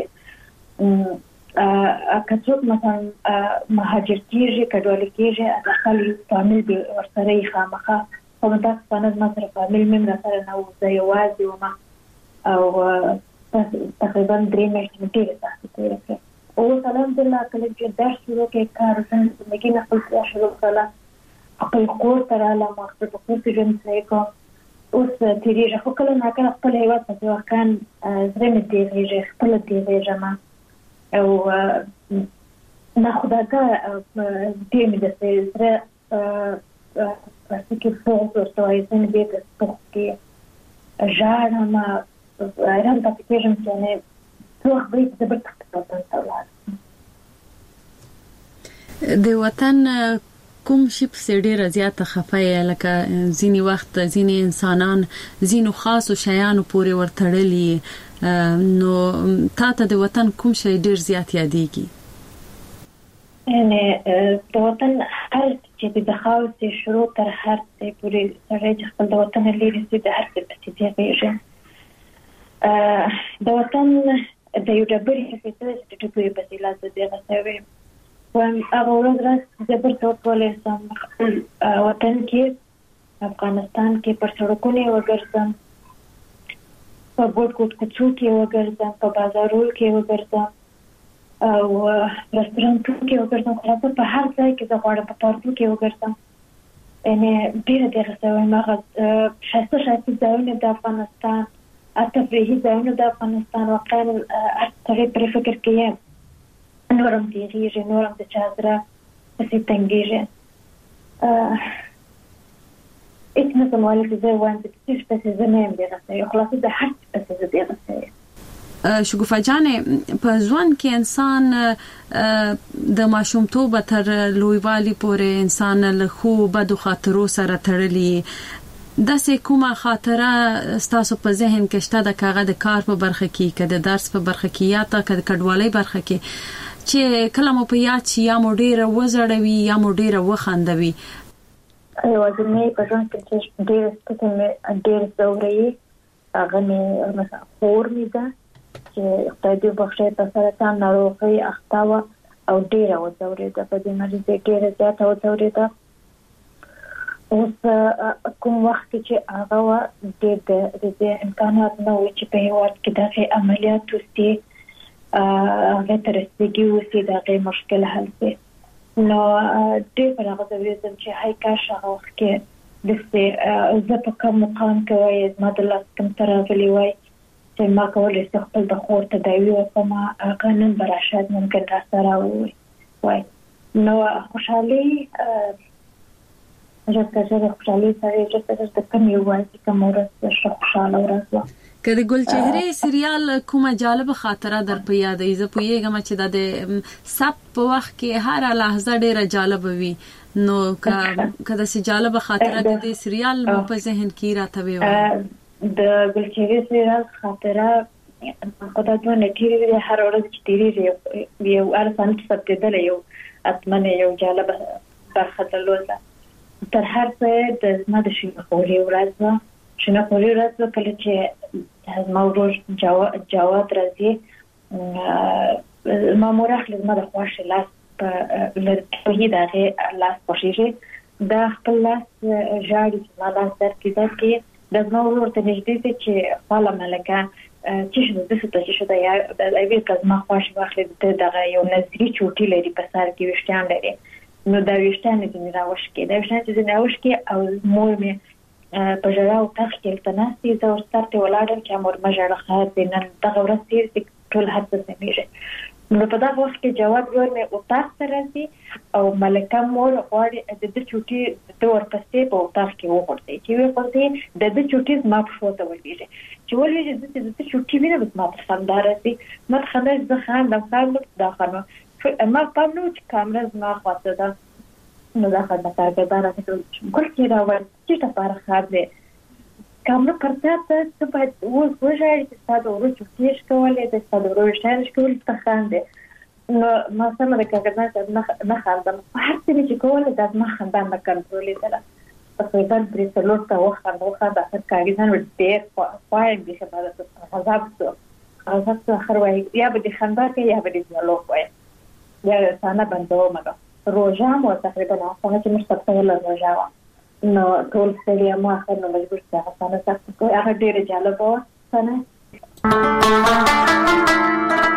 که څوک مثلا مهاجر کېږي کډوالي کېږي داخل فامیل به ورسره یې خامخا خو متاسفانه زما سره فامیل مې راسره نه و زه یوازې وم او تقریبا 3 میاشتې مې ډېرې سختې تېرې کړې. اوس الحمدلله کله چې درس شروع کړې کار زندګي نه خپل شروع کړله خپل کور ته رالم خپل په کور کې ژوند صحیح کوم اوس تېرېږي خو کله ناکله خپل هېواد ته واقعا زړه مې تېرېږي خپله تېرېږم او ناخودآګاه ډېر مې د زړه پسې کې فوق ورته وایي زه مې ډېر سپوخ کې ژاړم حیران پاتې کېږم چې څه وخت به یې زه بېرته خپل وطن ته ولاړم. د وطن کوم شي په ډیره زیاته خفای لکه ځینی وخت ځینی انسانان ځینو خاصو شیانو پورې ورتړلي نو تاسو د وطن کوم شی ډیر زیات یادېږي؟ یعنی د وطن هر چې د خاص شروع تر هر څه پورې سره چې خپل د وطن لري چې د هر څه په څیر دی د وطن د یو ډبرې هڅه چې د ټوپې په سیلا څه دی غوښوي وان هغه ورځ د برتو کولای سم وطن کې افغانستان کې پر سړکونو وګرځم په ګوټ کوڅو کې وګرځم په بازارونو کې وګرځم او رستورانتونو کې وګرځم خلاص په هر ځای کې د غواړم په پارکونو کې وګرځم ان ډیر د غوښوي مغه شاسته ځایونه د افغانستان التفریحي ځایونه د افغانستان واقعا اکثر پر فکر کې نورم دیږي نورم د چادره څه تنګيږي اسمه کومه چې زه وایم چې څه څه زمين دی راځي خلاص د هر څه دی راځي شګوفه جانې په ځوان کې انسان د ماشومتوب تر لویوالي پورې انسان له خو بد خاطرو سره تړلی د سې کومه خاطره ستاسو په ذهن کې شته د کاغذ د کار په برخه کې کده درس په برخه کې یا تا کده کډوالۍ برخه کې چې کلمو په یاد چې یا مو ډیره وزړوي یا مو ډیره وخندوي ایوازه مې په ځان کې چې ډیره ستاسو ډیره زوري هغه مې مثلا خور مې ده چې خدای دې بخښي په سرطان ناروغي اخته او ډیره وزوري ده په دې مریض کې ډیره زیاته وزوري ده اوس کوم وخت چې هغه د امکانات نه و چې په یو وخت کې د عملیات وستي هغه ترسيږي وستي د مشکل حل شي نو دې په هغه ځای چې هاي کاش هغه وخت کې د څه زه په کوم مقام کې وای ما د لاس کوم ترغلي وای چې ما کولای شم خپل د خور تداوی وکم هغه نن براشد ممکن را سره وای نو خوشحالي ځکه خوشحالي سره چې د کوم یو وای چې کوم ورځ خوشاله ورځ که د ګل چهره سریال کومه جالب خاطره در په یادې زه پوهیږم چې د سب په وخت کې هر لحظه ډیره جالب وي نو کله چې جالب خاطره د دې سریال مو په ذهن کې راته وي د ګل چهره سریال خاطره خدای دې نکړي هر ورځ چې تیری یو ارسان څه یو اتمنه یو جالب برخه درلوده تر هر څه د ماده شي خوري ورځ شنه خوري ورځ کله چې موضوع جواد راځي مامور اخلي زما د خوښ لاس په لري دغه لاس پوښیږي د خپل لاس جاړي چې ما لاس درکې د زما ورته نږدې چې خپل ملکه چې د څه چې دا یا د ایوي کزما خوښ واخلي دغه یو نظری چوټي لري په سر کې وشتان لري نو دا وشتان دې راوښ کې دا وشتان چې راوښ کې او مور مې په جراو تخکل تناسي دا ورته ولاړم چې مور مجړه خاص نن دغه ورځ چې ټول هڅه سمېږي نو په دا وخت کې جواب ورمه او تاسو راځي او ملکه مور غواړي د دې چوټي د ورپسې په اوتاق کې وګورئ چې وي پرته د دې چوټي ما په فوټو ولېږي چې ولې د دې چوټي ویني بس ما په خندارتي ما خندای زه خان دا خانو ما په نو چې کامره ما خواته ده نو دا خدای کارګردان چې ګل کې راوړل چې تاسو خار دې کامره پرته ته په اوس وژاړي چې تاسو ورته کېش کولای د تاسو ورته شارش کول ته خاندې نو ما سم د کارګردان نه خاندم هر څه چې کولای د ما خندان نه کنټرولې ده تقریبا درې څلور تا وخت د اخر کارګردان ډېر پای دې خبره غضب څه اخر وای یا به خندا کې یا به ډیالوګ وای یا ثانه بندو مګه روزه مو تقریبا څنګه چې مستقبل روزه نو ټول سړي ما اخر نو مجبور څنګه څنګه هغه ډېر جالب و څنګه